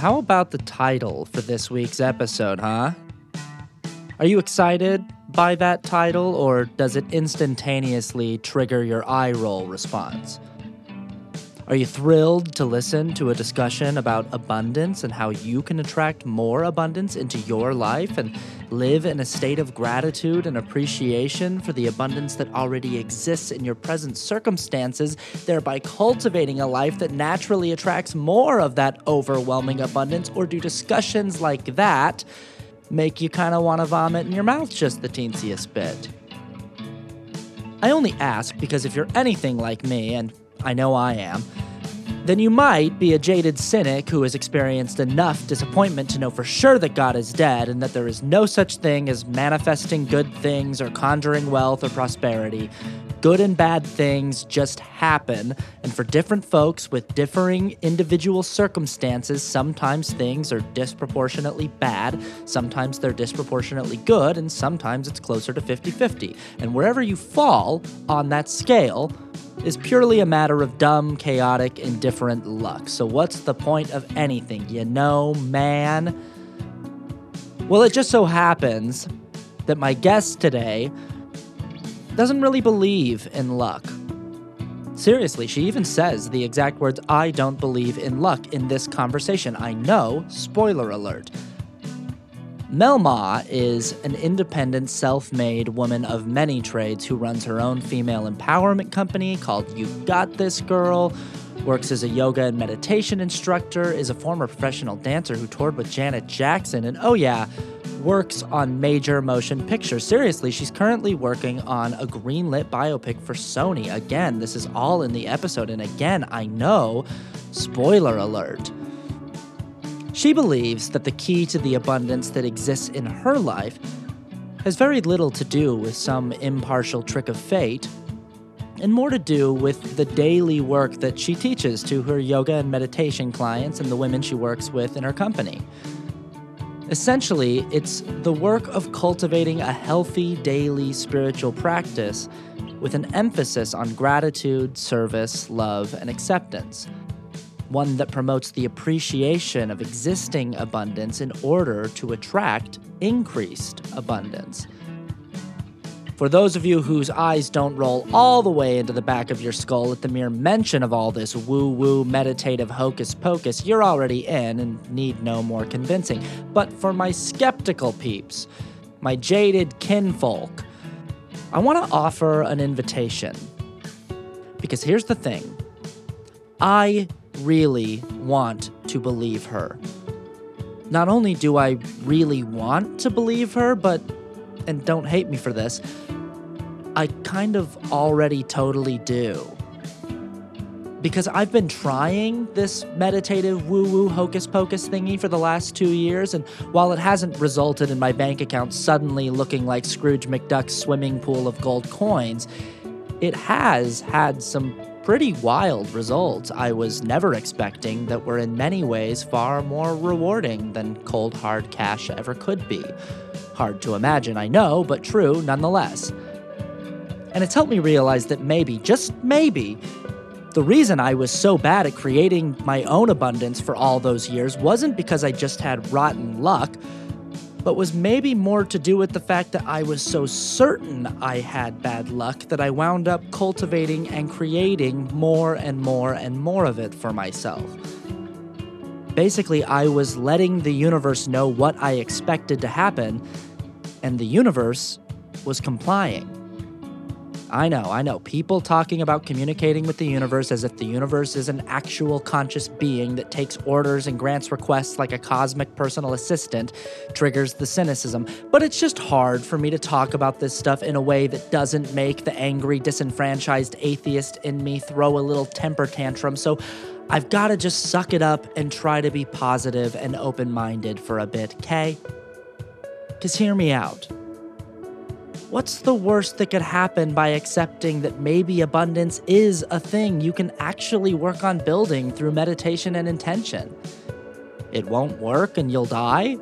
how about the title for this week's episode, huh? Are you excited by that title, or does it instantaneously trigger your eye roll response? Are you thrilled to listen to a discussion about abundance and how you can attract more abundance into your life and live in a state of gratitude and appreciation for the abundance that already exists in your present circumstances, thereby cultivating a life that naturally attracts more of that overwhelming abundance? Or do discussions like that make you kind of want to vomit in your mouth just the teensiest bit? I only ask because if you're anything like me, and I know I am, then you might be a jaded cynic who has experienced enough disappointment to know for sure that God is dead and that there is no such thing as manifesting good things or conjuring wealth or prosperity. Good and bad things just happen, and for different folks with differing individual circumstances, sometimes things are disproportionately bad, sometimes they're disproportionately good, and sometimes it's closer to 50-50. And wherever you fall on that scale is purely a matter of dumb, chaotic, indifferent luck. So what's the point of anything, man? Well, it just so happens that my guest today doesn't really believe in luck. Seriously, she even says the exact words, "I don't believe in luck," in this conversation. I know, spoiler alert. Mel Ma is an independent, self-made woman of many trades who runs her own female empowerment company called You Got This Girl, works as a yoga and meditation instructor, is a former professional dancer who toured with Janet Jackson, and works on major motion pictures. Seriously, she's currently working on a greenlit biopic for Sony. Again, this is all in the episode, and again, I know, spoiler alert. She believes that the key to the abundance that exists in her life has very little to do with some impartial trick of fate, and more to do with the daily work that she teaches to her yoga and meditation clients and the women she works with in her company. Essentially, it's the work of cultivating a healthy daily spiritual practice with an emphasis on gratitude, service, love, and acceptance. One that promotes the appreciation of existing abundance in order to attract increased abundance. For those of you whose eyes don't roll all the way into the back of your skull at the mere mention of all this woo-woo meditative hocus-pocus, you're already in and need no more convincing. But for my skeptical peeps, my jaded kinfolk, I want to offer an invitation. Because here's the thing. I really want to believe her. Not only do I really want to believe her, but, and don't hate me for this, I kind of already totally do. Because I've been trying this meditative woo-woo hocus-pocus thingy for the last 2 years, and while it hasn't resulted in my bank account suddenly looking like Scrooge McDuck's swimming pool of gold coins, it has had some pretty wild results I was never expecting that were in many ways far more rewarding than cold hard cash ever could be. Hard to imagine, I know, but true nonetheless. And it's helped me realize that maybe, just maybe, the reason I was so bad at creating my own abundance for all those years wasn't because I just had rotten luck, but was maybe more to do with the fact that I was so certain I had bad luck that I wound up cultivating and creating more and more and more of it for myself. Basically, I was letting the universe know what I expected to happen, and the universe was complying. I know, people talking about communicating with the universe as if the universe is an actual conscious being that takes orders and grants requests like a cosmic personal assistant triggers the cynicism. But it's just hard for me to talk about this stuff in a way that doesn't make the angry, disenfranchised atheist in me throw a little temper tantrum, so I've got to just suck it up and try to be positive and open-minded for a bit, okay? Because hear me out. What's the worst that could happen by accepting that maybe abundance is a thing you can actually work on building through meditation and intention? It won't work and you'll die?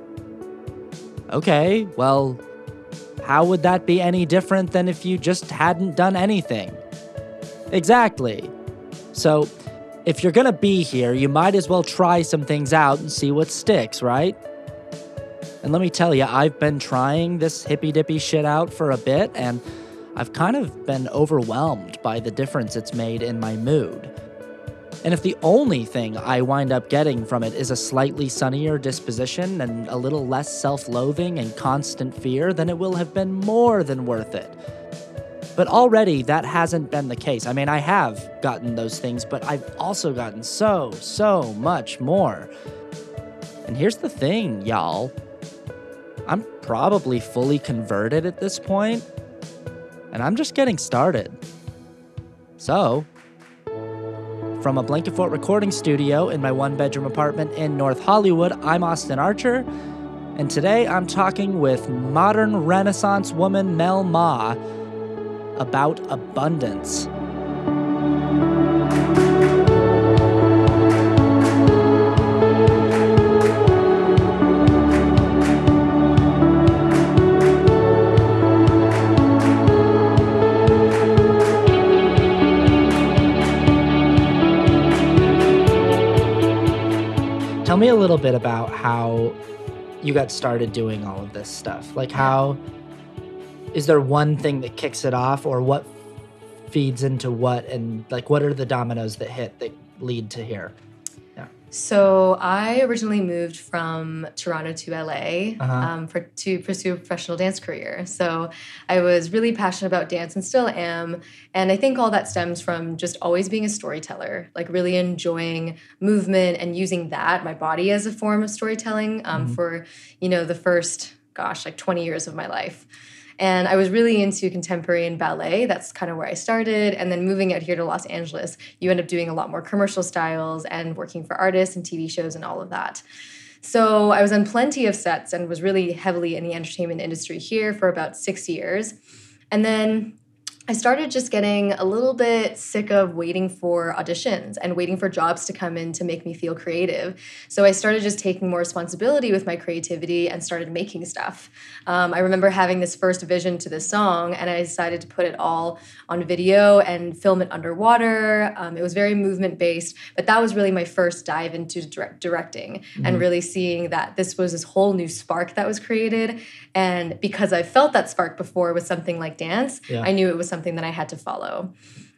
Okay, well, how would that be any different than if you just hadn't done anything? Exactly. So, if you're gonna be here, you might as well try some things out and see what sticks, right? And let me tell you, I've been trying this hippy-dippy shit out for a bit, and I've kind of been overwhelmed by the difference it's made in my mood. And if the only thing I wind up getting from it is a slightly sunnier disposition and a little less self-loathing and constant fear, then it will have been more than worth it. But already, that hasn't been the case. I mean, I have gotten those things, but I've also gotten so much more. And here's the thing, y'all. I'm probably fully converted at this point, and I'm just getting started. So, from a Blanket Fort recording studio in my one-bedroom apartment in North Hollywood, I'm Austin Archer, and today I'm talking with modern Renaissance woman Mel Ma about abundance. Tell me a little bit about how you got started doing all of this stuff. Like, how is there one thing that kicks it off, or what feeds into what, and like what are the dominoes that hit that lead to here? Yeah. So I originally moved from Toronto to LA to pursue a professional dance career. So I was really passionate about dance and still am. And I think all that stems from just always being a storyteller, like really enjoying movement and using that, my body, as a form of storytelling for, the first, 20 years of my life. And I was really into contemporary and ballet. That's kind of where I started. And then moving out here to Los Angeles, you end up doing a lot more commercial styles and working for artists and TV shows and all of that. So I was on plenty of sets and was really heavily in the entertainment industry here for about 6 years. And then I started just getting a little bit sick of waiting for auditions and waiting for jobs to come in to make me feel creative. So I started just taking more responsibility with my creativity and started making stuff. I remember having this first vision to this song, and I decided to put it all on video and film it underwater. It was very movement-based, but that was really my first dive into directing and really seeing that this was this whole new spark that was created. And because I felt that spark before with something like dance, I knew it was something that I had to follow.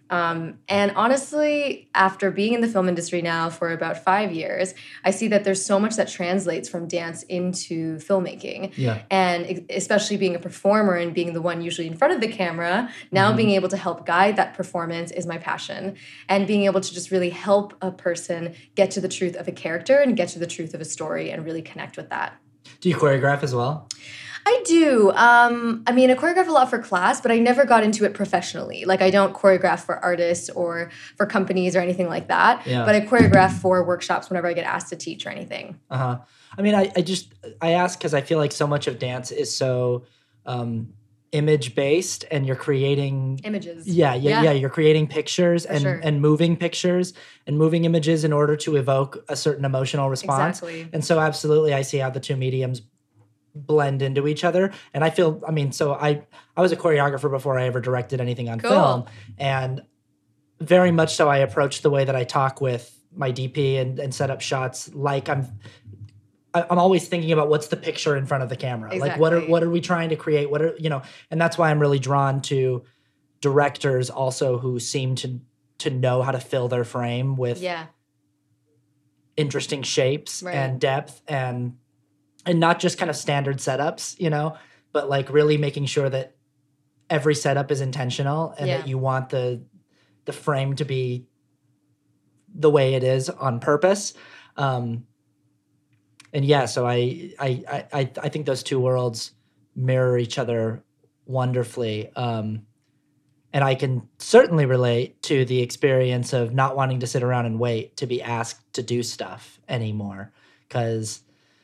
And honestly, after being in the film industry now for about 5 years, I see that there's so much that translates from dance into filmmaking. Yeah. And especially being a performer and being the one usually in front of the camera, now being able to help guide that performance is my passion. And being able to just really help a person get to the truth of a character and get to the truth of a story and really connect with that. Do you choreograph as well? I do. I choreograph a lot for class, but I never got into it professionally. Like, I don't choreograph for artists or for companies or anything like that. Yeah. But I choreograph for workshops whenever I get asked to teach or anything. I ask because I feel like so much of dance is so image-based, and you're creating images. Yeah. You're creating pictures and moving pictures and moving images in order to evoke a certain emotional response. Exactly. And so absolutely I see how the two mediums blend into each other. And I feel, I was a choreographer before I ever directed anything on film. And very much so I approach the way that I talk with my DP and set up shots like I'm always thinking about what's the picture in front of the camera. Exactly. Like what are we trying to create? And that's why I'm really drawn to directors also who seem to know how to fill their frame with interesting shapes and depth and not just kind of standard setups, but like really making sure that every setup is intentional and that you want the frame to be the way it is on purpose. So I think those two worlds mirror each other wonderfully. And I can certainly relate to the experience of not wanting to sit around and wait to be asked to do stuff anymore, because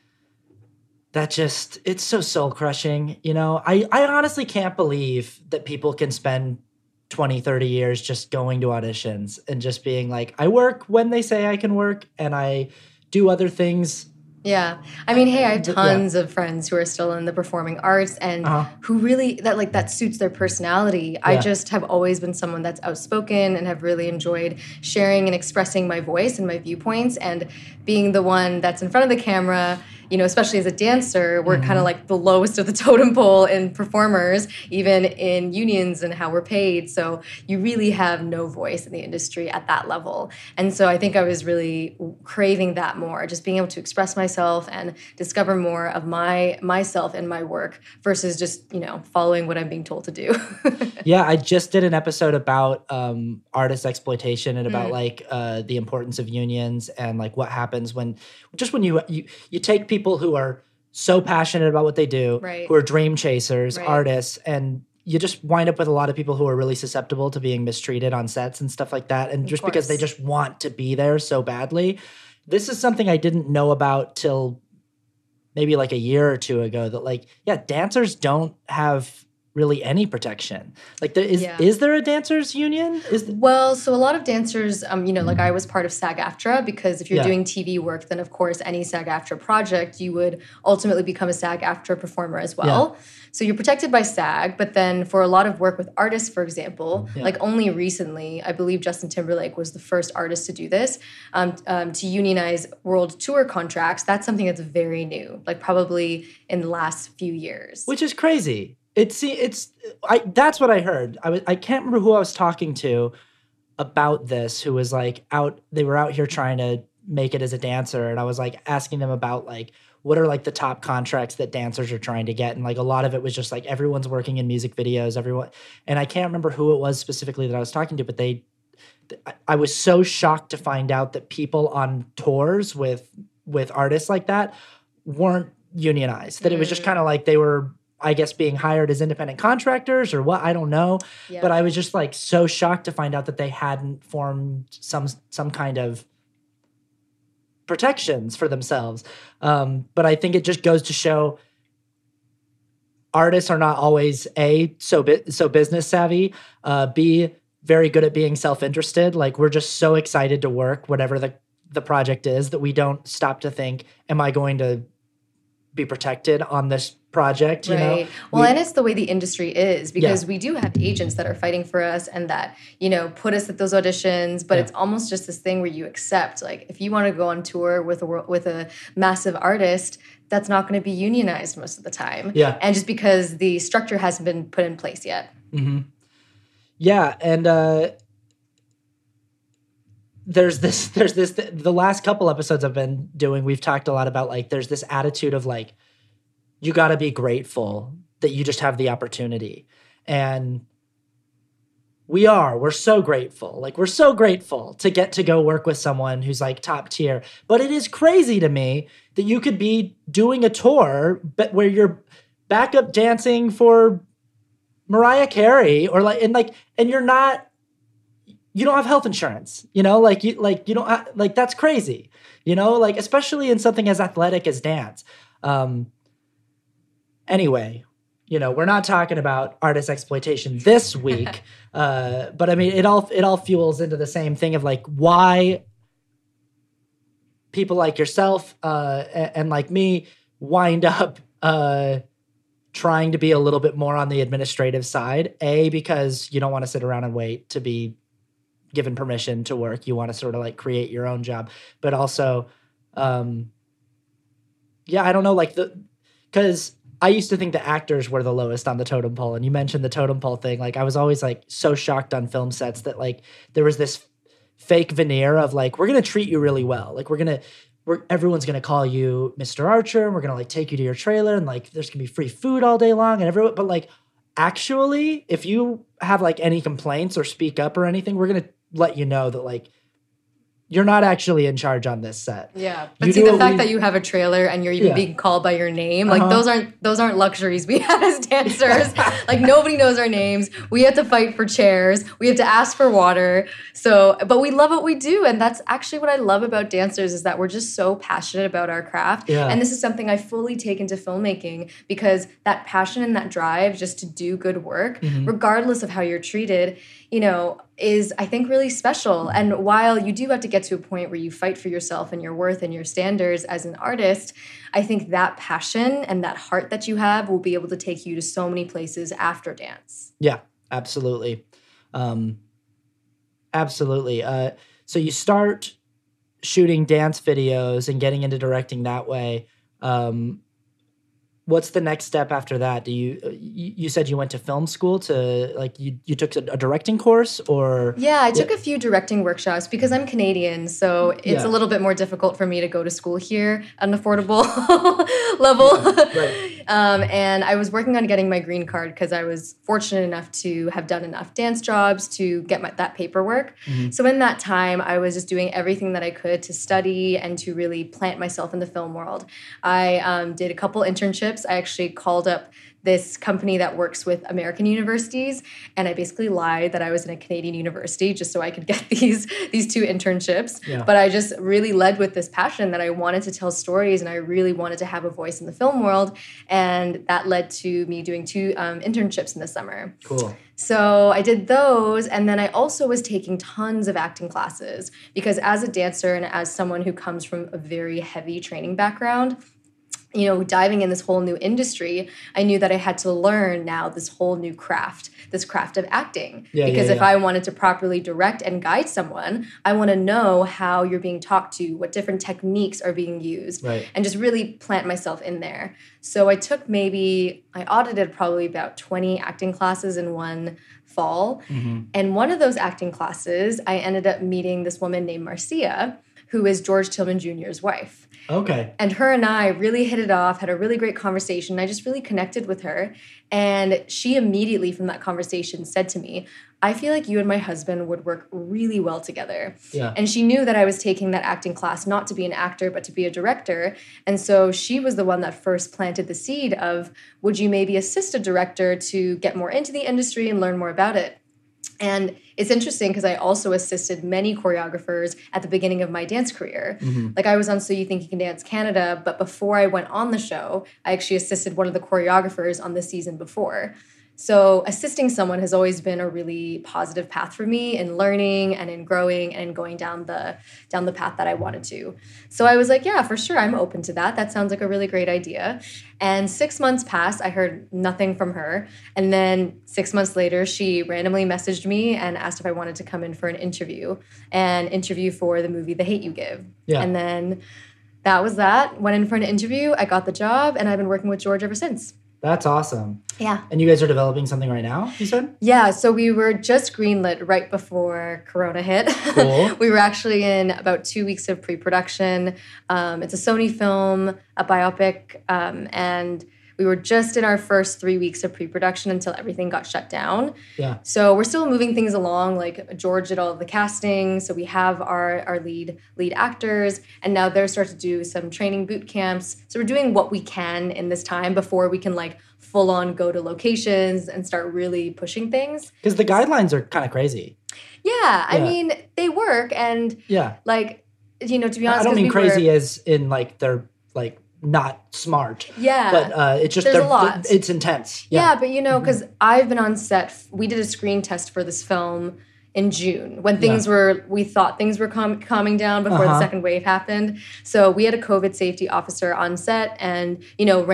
it's so soul crushing. I honestly can't believe that people can spend 20, 30 years just going to auditions and just being like, I work when they say I can work, and I do other things Yeah. I mean, hey, I have tons of friends who are still in the performing arts and who really that suits their personality. I just have always been someone that's outspoken and have really enjoyed sharing and expressing my voice and my viewpoints, and being the one that's in front of the camera. You know, especially as a dancer, we're kind of like the lowest of the totem pole in performers, even in unions and how we're paid. So you really have no voice in the industry at that level. And so I think I was really craving that more, just being able to express myself and discover more of myself in my work versus just, following what I'm being told to do. Yeah, I just did an episode about artist exploitation and about the importance of unions and like what happens when you take people who are so passionate about what they do, who are dream chasers, artists, and you just wind up with a lot of people who are really susceptible to being mistreated on sets and stuff like that. And just because they just want to be there so badly. This is something I didn't know about till maybe like a year or two ago, that dancers don't have really any protection. Like, is there a dancers union? Well, so a lot of dancers, like I was part of SAG-AFTRA, because if you're doing TV work, then of course any SAG-AFTRA project, you would ultimately become a SAG-AFTRA performer as well. Yeah. So you're protected by SAG, but then for a lot of work with artists, for example, like only recently, I believe Justin Timberlake was the first artist to do this, to unionize world tour contracts. That's something that's very new, like probably in the last few years. Which is crazy. That's what I heard. I can't remember who I was talking to about this, who was like they were out here trying to make it as a dancer. And I was like asking them about like, what are like the top contracts that dancers are trying to get? And like a lot of it was just like everyone's working in music videos, and I can't remember who it was specifically that I was talking to, but I was so shocked to find out that people on tours with artists like that weren't unionized, that it was just kind of like they were, I guess, being hired as independent contractors or what, I don't know. Yeah. But I was just like so shocked to find out that they hadn't formed some kind of protections for themselves. But I think it just goes to show artists are not always so business savvy, B, very good at being self-interested. Like, we're just so excited to work whatever the project is that we don't stop to think, am I going to be protected on this project, you know? Well, and it's the way the industry is, because we do have agents that are fighting for us and that, put us at those auditions, but it's almost just this thing where you accept, like, if you want to go on tour with a massive artist, that's not going to be unionized most of the time. Yeah. And just because the structure hasn't been put in place yet. Mm-hmm. Yeah, and there's this the last couple episodes I've been doing, we've talked a lot about like there's this attitude of like, you got to be grateful that you just have the opportunity. And we're so grateful. Like, we're so grateful to get to go work with someone who's like top tier. But it is crazy to me that you could be doing a tour but where you're backup dancing for Mariah Carey and you're not, you don't have health insurance, you don't that's crazy, like, especially in something as athletic as dance. Anyway, we're not talking about artist exploitation this week, but I mean, it all fuels into the same thing of like why people like yourself and like me wind up trying to be a little bit more on the administrative side. Because you don't want to sit around and wait to be given permission to work. You want to sort of like create your own job, but also, I don't know, because I used to think the actors were the lowest on the totem pole. And you mentioned the totem pole thing. Like, I was always like so shocked on film sets that like there was this fake veneer of like, we're going to treat you really well. Like, everyone's going to call you Mr. Archer, and we're going to like take you to your trailer, and like there's going to be free food all day long, and but like, actually, if you have like any complaints or speak up or anything, we're going to let you know that like you're not actually in charge on this set. Yeah. But see, the fact that you have a trailer and you're even being called by your name, like those aren't luxuries we have as dancers. Like, nobody knows our names. We have to fight for chairs. We have to ask for water. So, but we love what we do. And that's actually what I love about dancers, is that we're just so passionate about our craft. Yeah. And this is something I fully take into filmmaking, because that passion and that drive just to do good work, regardless of how you're treated, is, I think, really special. And while you do have to get to a point where you fight for yourself and your worth and your standards as an artist, I think that passion and that heart that you have will be able to take you to so many places after dance. Yeah, absolutely. Absolutely. So you start shooting dance videos and getting into directing that way. What's the next step after that? Do you said you went to film school to like you took a directing course or? Yeah, I took a few directing workshops because I'm Canadian, so it's a little bit more difficult for me to go to school here at an affordable level. Yeah, right. And I was working on getting my green card because I was fortunate enough to have done enough dance jobs to get that paperwork. Mm-hmm. So in that time, I was just doing everything that I could to study and to really plant myself in the film world. I did a couple internships. I actually called up this company that works with American universities, and I basically lied that I was in a Canadian university just so I could get these two internships. Yeah. But I just really led with this passion that I wanted to tell stories and I really wanted to have a voice in the film world, and that led to me doing 2 internships in the summer. Cool. So I did those, and then I also was taking tons of acting classes because as a dancer and as someone who comes from a very heavy training background, you know, diving in this whole new industry, I knew that I had to learn now this whole new craft, this craft of acting. Because if I wanted to properly direct and guide someone, I want to know how you're being talked to, what different techniques are being used, and just really plant myself in there. So I took I audited probably about 20 acting classes in one fall. Mm-hmm. And one of those acting classes, I ended up meeting this woman named Marcia, who is George Tillman Jr.'s wife. Okay. And her and I really hit it off, had a really great conversation. I just really connected with her. And she immediately from that conversation said to me, I feel like you and my husband would work really well together. Yeah. And she knew that I was taking that acting class not to be an actor, but to be a director. And so she was the one that first planted the seed of, would you maybe assist a director to get more into the industry and learn more about it? And it's interesting because I also assisted many choreographers at the beginning of my dance career. Mm-hmm. Like I was on So You Think You Can Dance Canada, but before I went on the show, I actually assisted one of the choreographers on the season before. So assisting someone has always been a really positive path for me in learning and in growing and in going down the path that I wanted to. So I was like, yeah, for sure, I'm open to that. That sounds like a really great idea. And 6 months passed. I heard nothing from her. And then 6 months later, she randomly messaged me and asked if I wanted to come in for an interview for the movie The Hate U Give. Yeah. And then that was that. Went in for an interview. I got the job, and I've been working with George ever since. That's awesome. Yeah. And you guys are developing something right now, you said? Yeah, so we were just greenlit right before Corona hit. Cool. We were actually in about 2 weeks of pre-production. It's a Sony film, a biopic, and we were just in our first 3 weeks of pre-production until everything got shut down. Yeah. So we're still moving things along. Like George did all of the casting, so we have our lead actors, and now they're starting to do some training boot camps. So we're doing what we can in this time before we can like full on go to locations and start really pushing things. Because the guidelines are kind of crazy. Yeah, I mean they work, and like to be honest, I don't mean crazy as in like they're like not smart. Yeah. But it's just there's a lot. It's intense. Yeah, but because I've been on set, we did a screen test for this film in June when we thought things were calming down before the second wave happened. So we had a COVID safety officer on set and,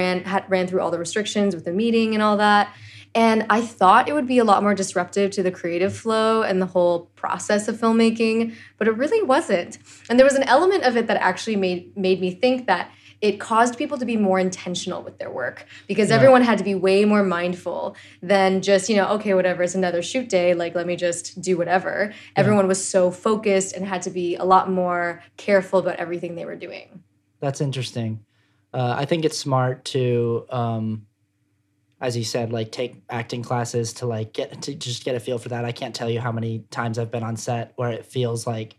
ran through all the restrictions with the meeting and all that. And I thought it would be a lot more disruptive to the creative flow and the whole process of filmmaking, but it really wasn't. And there was an element of it that actually made me think that it caused people to be more intentional with their work because everyone had to be way more mindful than just, okay, whatever, it's another shoot day, like let me just do whatever. Yeah. Everyone was so focused and had to be a lot more careful about everything they were doing. That's interesting. I think it's smart to, as you said, like take acting classes to like get a feel for that. I can't tell you how many times I've been on set where it feels like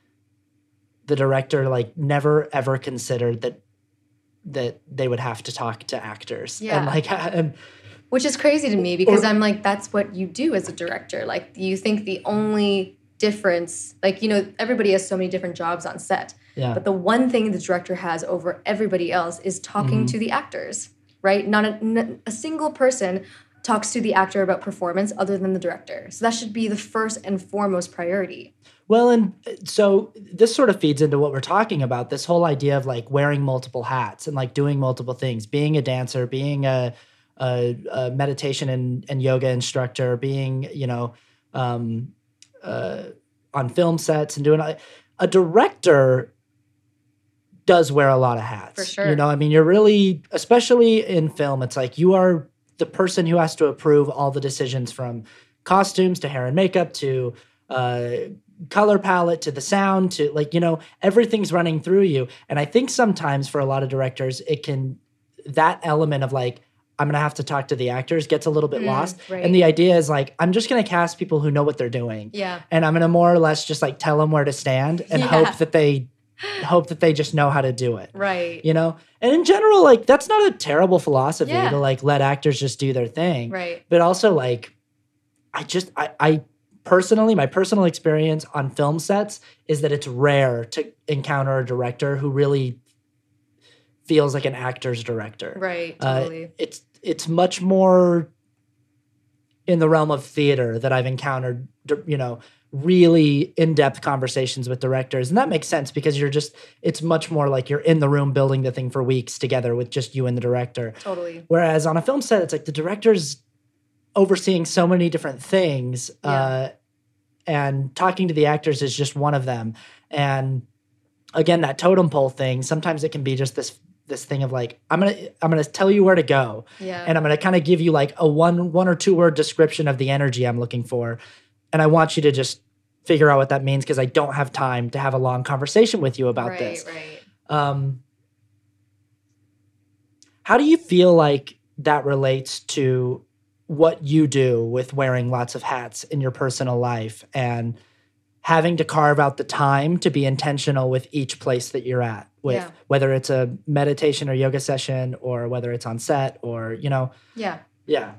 the director like never ever considered that they would have to talk to actors. Yeah. Which is crazy to me because I'm like, that's what you do as a director. Like you think the only difference, like, everybody has so many different jobs on set. Yeah. But the one thing the director has over everybody else is talking to the actors, right? Not a single person talks to the actor about performance other than the director. So that should be the first and foremost priority. Well, and so this sort of feeds into what we're talking about, this whole idea of like wearing multiple hats and like doing multiple things, being a dancer, being a meditation and yoga instructor, being, on film sets and doing a director does wear a lot of hats. For sure. I mean, you're really, especially in film, it's like you are the person who has to approve all the decisions from costumes to hair and makeup to color palette to the sound to like, everything's running through you. And I think sometimes for a lot of directors, that element of like, I'm going to have to talk to the actors gets a little bit lost. Right. And the idea is like, I'm just going to cast people who know what they're doing. Yeah. And I'm going to more or less just like tell them where to stand and hope that they just know how to do it. Right. And in general, like that's not a terrible philosophy to like let actors just do their thing. Right. But also like, I personally, my personal experience on film sets is that it's rare to encounter a director who really feels like an actor's director. Right, totally. It's much more in the realm of theater that I've encountered, really in-depth conversations with directors. And that makes sense because it's much more like you're in the room building the thing for weeks together with just you and the director. Totally. Whereas on a film set, it's like the director's overseeing so many different things. And talking to the actors is just one of them. And again, that totem pole thing, sometimes it can be just this thing of like, I'm gonna tell you where to go. Yeah. And I'm gonna kind of give you like a one or two word description of the energy I'm looking for. And I want you to just figure out what that means because I don't have time to have a long conversation with you about this. Right. How do you feel like that relates to what you do with wearing lots of hats in your personal life and having to carve out the time to be intentional with each place that you're at, with whether it's a meditation or yoga session or whether it's on set or, Yeah. Yeah.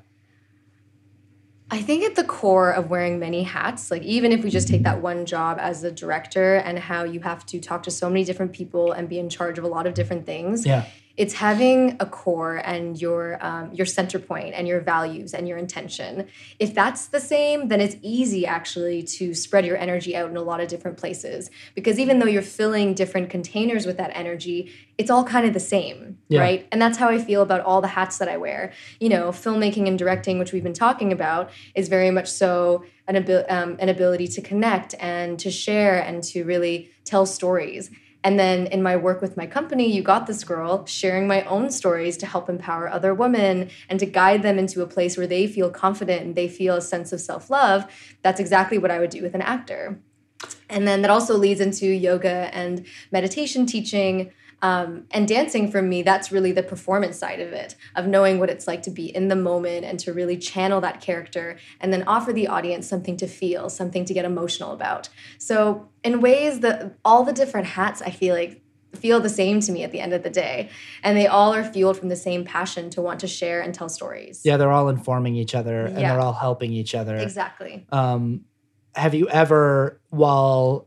I think at the core of wearing many hats, like even if we just take that one job as a director and how you have to talk to so many different people and be in charge of a lot of different things, it's having a core and your center point and your values and your intention. If that's the same, then it's easy actually to spread your energy out in a lot of different places. Because even though you're filling different containers with that energy, it's all kind of the same, right? And that's how I feel about all the hats that I wear. Filmmaking and directing, which we've been talking about, is very much so an ability to connect and to share and to really tell stories. And then in my work with my company, You Got This Girl, sharing my own stories to help empower other women and to guide them into a place where they feel confident and they feel a sense of self-love, that's exactly what I would do with an actor. And then that also leads into yoga and meditation teaching. And dancing for me, that's really the performance side of it, of knowing what it's like to be in the moment and to really channel that character and then offer the audience something to feel, something to get emotional about. So in ways that all the different hats, I feel like, feel the same to me at the end of the day. And they all are fueled from the same passion to want to share and tell stories. Yeah, they're all informing each other and they're all helping each other. Exactly. Have you ever, while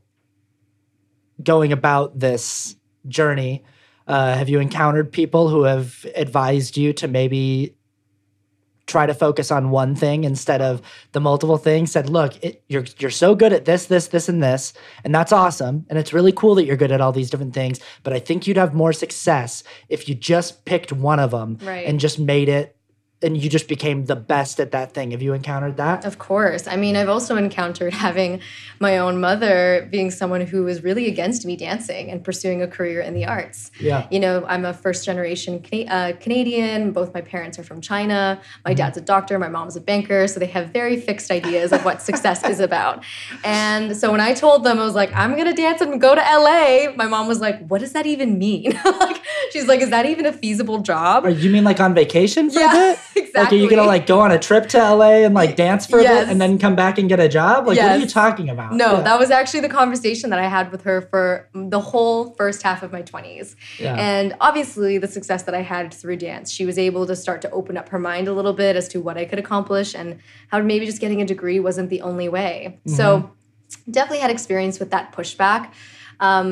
going about this journey, have you encountered people who have advised you to maybe try to focus on one thing instead of the multiple things? Said, look, you're so good at this, and this, and that's awesome. And it's really cool that you're good at all these different things. But I think you'd have more success if you just picked one of them and just made it, and you just became the best at that thing. Have you encountered that? Of course. I mean, I've also encountered having my own mother being someone who was really against me dancing and pursuing a career in the arts. Yeah. I'm a first-generation Canadian. Both my parents are from China. My dad's a doctor. My mom's a banker. So they have very fixed ideas of what success is about. And so when I told them, I was like, I'm going to dance and go to LA, my mom was like, what does that even mean? She's like, is that even a feasible job? Or you mean like on vacation for a bit? Exactly. Like, are you going to go on a trip to LA and dance for a bit and then come back and get a job? What are you talking about? No, that was actually the conversation that I had with her for the whole first half of my 20s. Yeah. And obviously the success that I had through dance, she was able to start to open up her mind a little bit as to what I could accomplish and how maybe just getting a degree wasn't the only way. Mm-hmm. So definitely had experience with that pushback.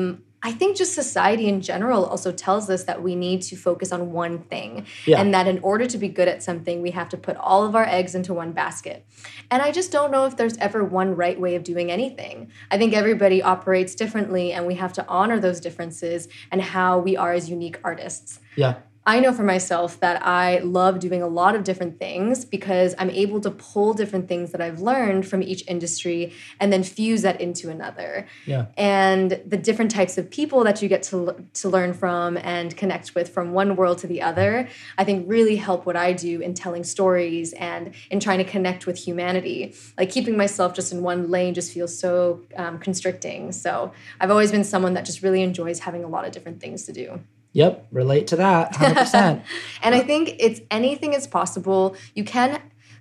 I think just society in general also tells us that we need to focus on one thing. Yeah. And that in order to be good at something, we have to put all of our eggs into one basket. And I just don't know if there's ever one right way of doing anything. I think everybody operates differently, and we have to honor those differences and how we are as unique artists. Yeah. I know for myself that I love doing a lot of different things because I'm able to pull different things that I've learned from each industry and then fuse that into another. Yeah. And the different types of people that you get to learn from and connect with from one world to the other, I think really help what I do in telling stories and in trying to connect with humanity. Like keeping myself just in one lane just feels so constricting. So I've always been someone that just really enjoys having a lot of different things to do. Yep, relate to that 100%. And I think anything is possible. You can't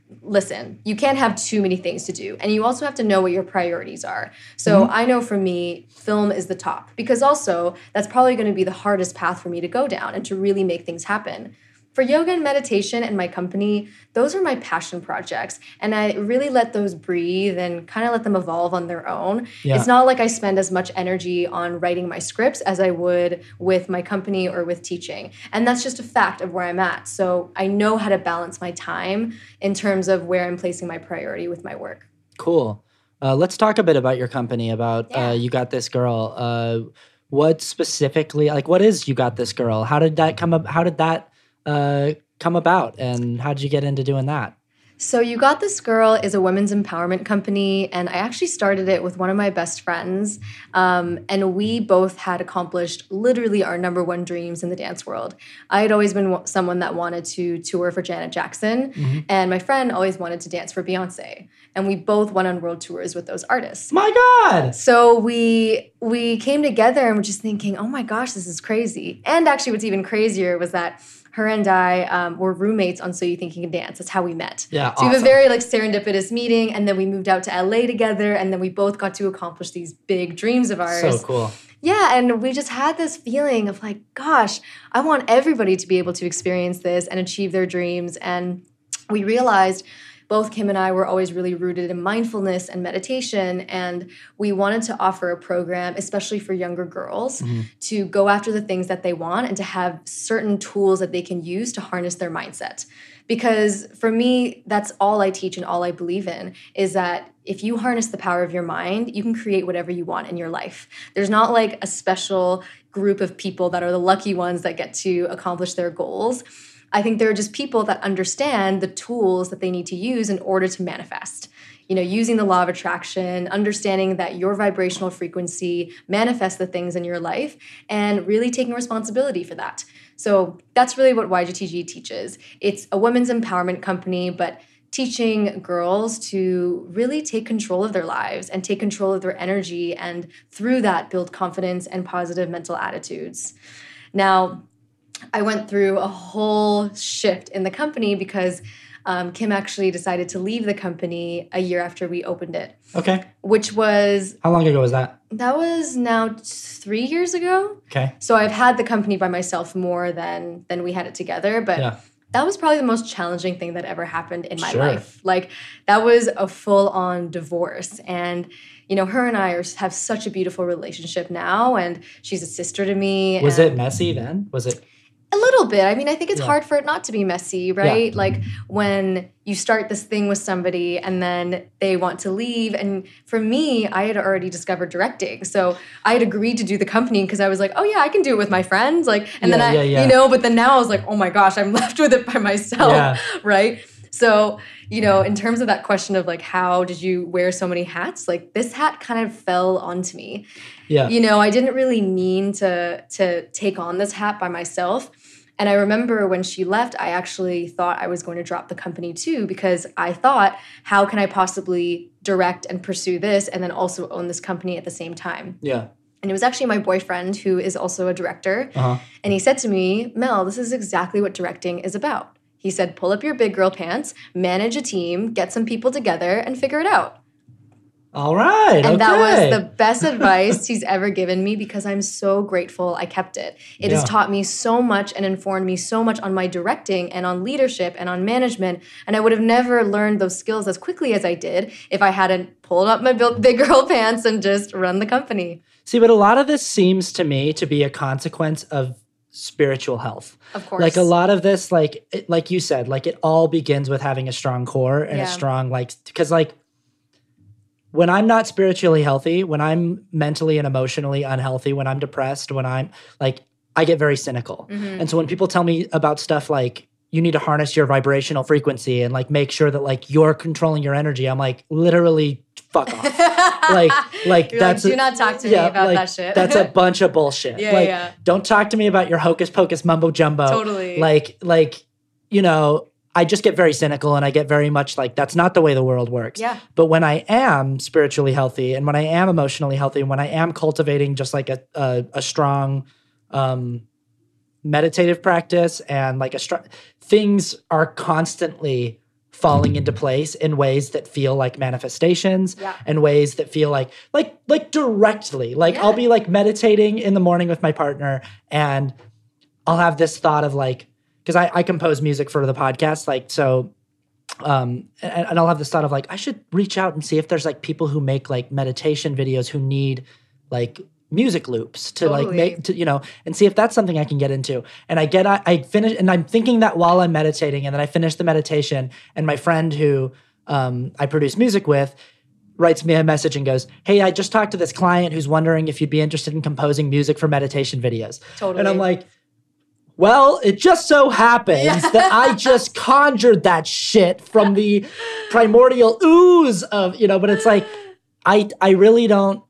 have too many things to do. And you also have to know what your priorities are. So I know for me, film is the top, because also that's probably going to be the hardest path for me to go down and to really make things happen. For yoga and meditation and my company, those are my passion projects. And I really let those breathe and kind of let them evolve on their own. Yeah. It's not like I spend as much energy on writing my scripts as I would with my company or with teaching. And that's just a fact of where I'm at. So I know how to balance my time in terms of where I'm placing my priority with my work. Cool. Let's talk a bit about your company, about You Got This Girl. What specifically, like, what is You Got This Girl? How did that come up? How did that come about, and how did you get into doing that? So You Got This Girl is a women's empowerment company, and I actually started it with one of my best friends, and we both had accomplished literally our number one dreams in the dance world. I had always been someone that wanted to tour for Janet Jackson, and my friend always wanted to dance for Beyonce, and we both went on world tours with those artists. My God! So we came together and were just thinking, oh my gosh, this is crazy. And actually what's even crazier was that her and I were roommates on So You Think You Can Dance. That's how we met. Yeah, so we have a very serendipitous meeting, and then we moved out to LA together, and then we both got to accomplish these big dreams of ours. So cool. Yeah, and we just had this feeling of like, gosh, I want everybody to be able to experience this and achieve their dreams. And we realized both Kim and I were always really rooted in mindfulness and meditation, and we wanted to offer a program, especially for younger girls, to go after the things that they want and to have certain tools that they can use to harness their mindset. Because for me, that's all I teach and all I believe in, is that if you harness the power of your mind, you can create whatever you want in your life. There's not like a special group of people that are the lucky ones that get to accomplish their goals. I think there are just people that understand the tools that they need to use in order to manifest. You know, using the law of attraction, understanding that your vibrational frequency manifests the things in your life, and really taking responsibility for that. So that's really what YGTG teaches. It's a women's empowerment company, but teaching girls to really take control of their lives and take control of their energy, and through that build confidence and positive mental attitudes. Now, I went through a whole shift in the company because Kim actually decided to leave the company a year after we opened it. Okay. Which was... How long ago was that? That was now 3 years ago. Okay. So I've had the company by myself more than we had it together, but that was probably the most challenging thing that ever happened in my life. Like, that was a full-on divorce, and you know, her and I have such a beautiful relationship now, and she's a sister to me. Was it messy then? Was it... A little bit. I mean, I think it's hard for it not to be messy, right? Yeah. Like when you start this thing with somebody and then they want to leave. And for me, I had already discovered directing. So I had agreed to do the company because I was like, oh yeah, I can do it with my friends. Like, and then you know, but then now I was like, oh my gosh, I'm left with it by myself, right? So, you know, in terms of that question of like, how did you wear so many hats? Like this hat kind of fell onto me. Yeah. You know, I didn't really mean to take on this hat by myself. And I remember when she left, I actually thought I was going to drop the company too, because I thought, how can I possibly direct and pursue this and then also own this company at the same time? Yeah. And it was actually my boyfriend, who is also a director. And he said to me, Mel, this is exactly what directing is about. He said, pull up your big girl pants, manage a team, get some people together, and figure it out. All right. And that was the best advice he's ever given me because I'm so grateful I kept it. It has taught me so much and informed me so much on my directing and on leadership and on management. And I would have never learned those skills as quickly as I did if I hadn't pulled up my big girl pants and just run the company. See, but a lot of this seems to me to be a consequence of spiritual health. Of course. Like a lot of this, like you said, like it all begins with having a strong core and a strong, because like, when I'm not spiritually healthy, when I'm mentally and emotionally unhealthy, when I'm depressed, when I'm like, I get very cynical. Mm-hmm. And so when people tell me about stuff like, you need to harness your vibrational frequency and like make sure that like you're controlling your energy, I'm like, literally fuck off. like that's do not talk to me about that shit. That's a bunch of bullshit. Don't talk to me about your hocus pocus mumbo jumbo. Totally. Like, you know, I just get very cynical and I get very much like, that's not the way the world works. Yeah. But when I am spiritually healthy and when I am emotionally healthy and when I am cultivating just like a strong meditative practice and like things are constantly falling into place in ways that feel like manifestations and ways that feel like directly. Like I'll be like meditating in the morning with my partner and I'll have this thought of like, because I compose music for the podcast, like, so, and I'll have this thought of like, I should reach out and see if there's like people who make like meditation videos who need like music loops to like make, to, you know, and see if that's something I can get into. And I finish, and I'm thinking that while I'm meditating, and then I finish the meditation, and my friend who I produce music with writes me a message and goes, hey, I just talked to this client who's wondering if you'd be interested in composing music for meditation videos. Totally. And I'm like, well, it just so happens that I just conjured that shit from the primordial ooze of, you know, but it's like, I really don't,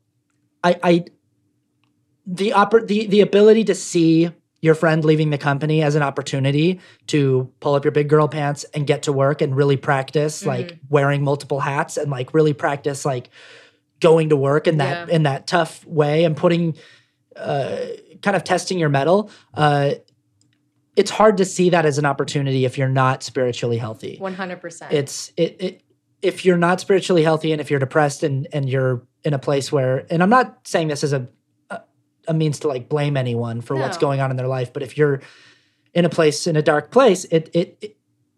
the ability to see your friend leaving the company as an opportunity to pull up your big girl pants and get to work and really practice like wearing multiple hats and like really practice like going to work in that tough way and putting, kind of testing your mettle, it's hard to see that as an opportunity if you're not spiritually healthy. 100%. If you're not spiritually healthy and if you're depressed and you're in a place where, and I'm not saying this as a means to like blame anyone for what's going on in their life, but if you're in a dark place, it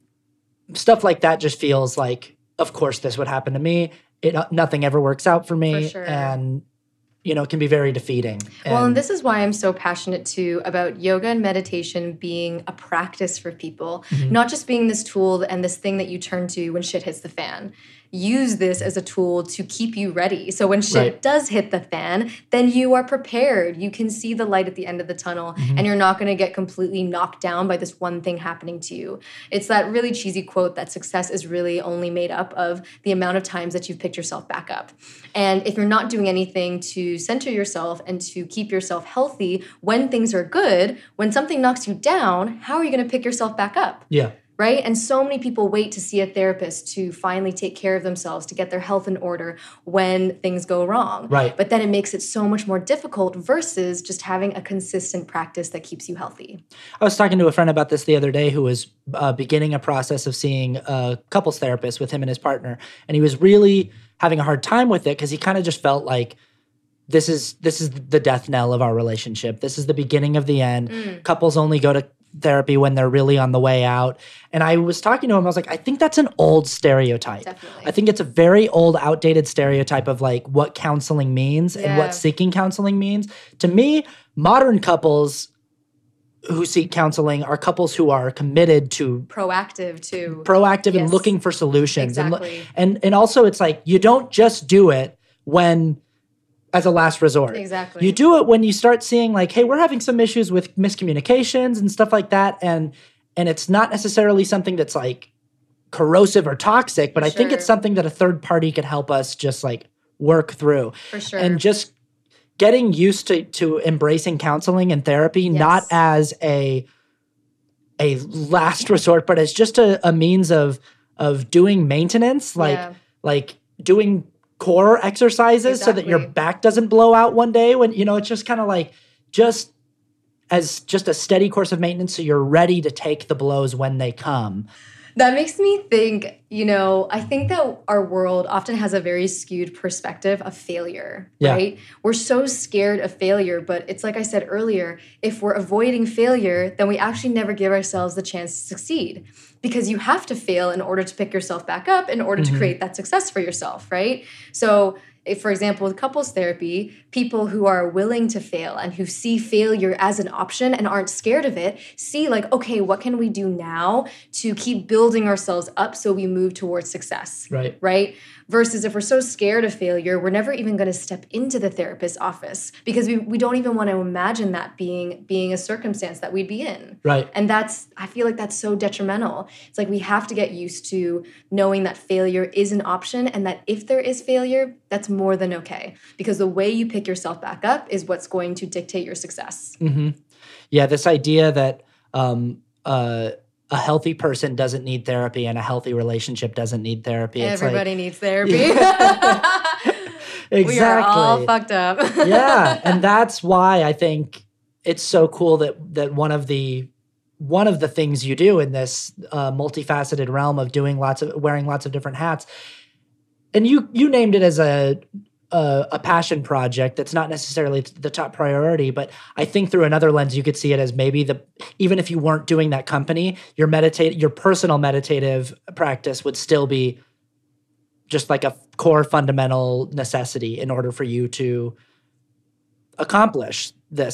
stuff like that just feels like, of course this would happen to me. Nothing ever works out for me. For sure. And you know, it can be very defeating. And this is why I'm so passionate too about yoga and meditation being a practice for people, not just being this tool and this thing that you turn to when shit hits the fan. Use this as a tool to keep you ready. So when shit does hit the fan, then you are prepared. You can see the light at the end of the tunnel and you're not going to get completely knocked down by this one thing happening to you. It's that really cheesy quote that success is really only made up of the amount of times that you've picked yourself back up. And if you're not doing anything to center yourself and to keep yourself healthy when things are good, when something knocks you down, how are you going to pick yourself back up? Yeah. Right? And so many people wait to see a therapist to finally take care of themselves, to get their health in order when things go wrong. Right. But then it makes it so much more difficult versus just having a consistent practice that keeps you healthy. I was talking to a friend about this the other day who was beginning a process of seeing a couples therapist with him and his partner. And he was really having a hard time with it because he kind of just felt like this is the death knell of our relationship. This is the beginning of the end. Couples only go to therapy when they're really on the way out. And I was talking to him, I was like, I think that's an old stereotype. Definitely. I think it's a very old, outdated stereotype of like what counseling means and what seeking counseling means. To me, modern couples who seek counseling are couples who are committed to proactive and looking for solutions. Exactly. And also it's like, you don't just do it when as a last resort. Exactly. You do it when you start seeing like, hey, we're having some issues with miscommunications and stuff like that. And it's not necessarily something that's like corrosive or toxic, but I think it's something that a third party could help us just like work through. For sure. And just getting used to embracing counseling and therapy, not as a last resort, but as just a means of doing maintenance, like doing core exercises so that your back doesn't blow out one day when, you know, it's just kind of like just as just a steady course of maintenance so you're ready to take the blows when they come. That makes me think, I think that our world often has a very skewed perspective of failure, right? We're so scared of failure, but it's like I said earlier, if we're avoiding failure, then we actually never give ourselves the chance to succeed, because you have to fail in order to pick yourself back up in order to create that success for yourself, right? So if, for example, with couples therapy, people who are willing to fail and who see failure as an option and aren't scared of it, see like, okay, what can we do now to keep building ourselves up so we move towards success, right? Versus if we're so scared of failure, we're never even going to step into the therapist's office because we don't even want to imagine that being a circumstance that we'd be in. Right. And I feel like that's so detrimental. It's like we have to get used to knowing that failure is an option, and that if there is failure, that's more than okay. Because the way you pick yourself back up is what's going to dictate your success. Mm-hmm. Yeah, this idea that a healthy person doesn't need therapy and a healthy relationship doesn't need therapy. Everybody needs therapy. Exactly. We are all fucked up. Yeah, and that's why I think it's so cool that one of the things you do in this multifaceted realm of wearing lots of different hats, and you named it as a passion project that's not necessarily the top priority, but I think through another lens you could see it as maybe even if you weren't doing that company, your personal meditative practice would still be just like a core fundamental necessity in order for you to accomplish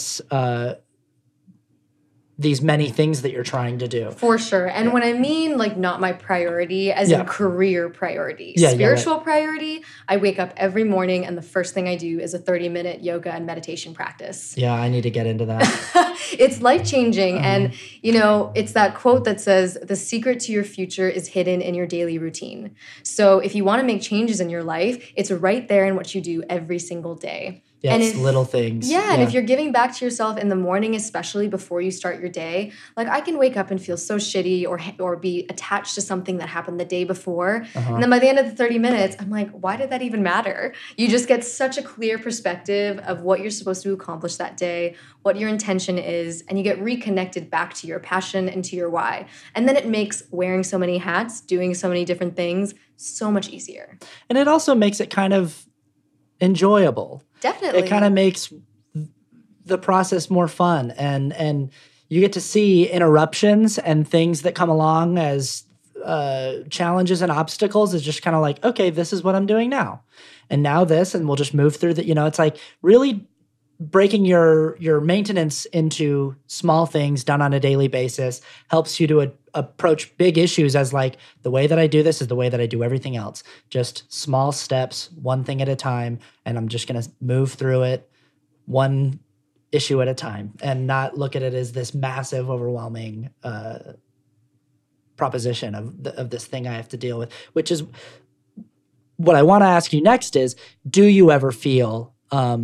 these many things that you're trying to do. For sure. And when I mean like not my priority, as in career priority, spiritual priority, I wake up every morning and the first thing I do is a 30-minute yoga and meditation practice. Yeah, I need to get into that. It's life-changing. And, it's that quote that says, the secret to your future is hidden in your daily routine. So if you want to make changes in your life, it's right there in what you do every single day. Yeah, it's little things. Yeah, and if you're giving back to yourself in the morning, especially before you start your day, like I can wake up and feel so shitty or be attached to something that happened the day before. And then by the end of the 30 minutes, I'm like, why did that even matter? You just get such a clear perspective of what you're supposed to accomplish that day, what your intention is, and you get reconnected back to your passion and to your why. And then it makes wearing so many hats, doing so many different things, so much easier. And it also makes it kind of enjoyable. Definitely. It kind of makes the process more fun, and you get to see interruptions and things that come along as challenges and obstacles is just kind of like, okay, this is what I'm doing now. And now this, and we'll just move through that. It's like really breaking your maintenance into small things done on a daily basis helps you to approach big issues as like, the way that I do this is the way that I do everything else. Just small steps, one thing at a time, and I'm just going to move through it one issue at a time and not look at it as this massive, overwhelming proposition of this thing I have to deal with, which is what I want to ask you next is, do you ever feel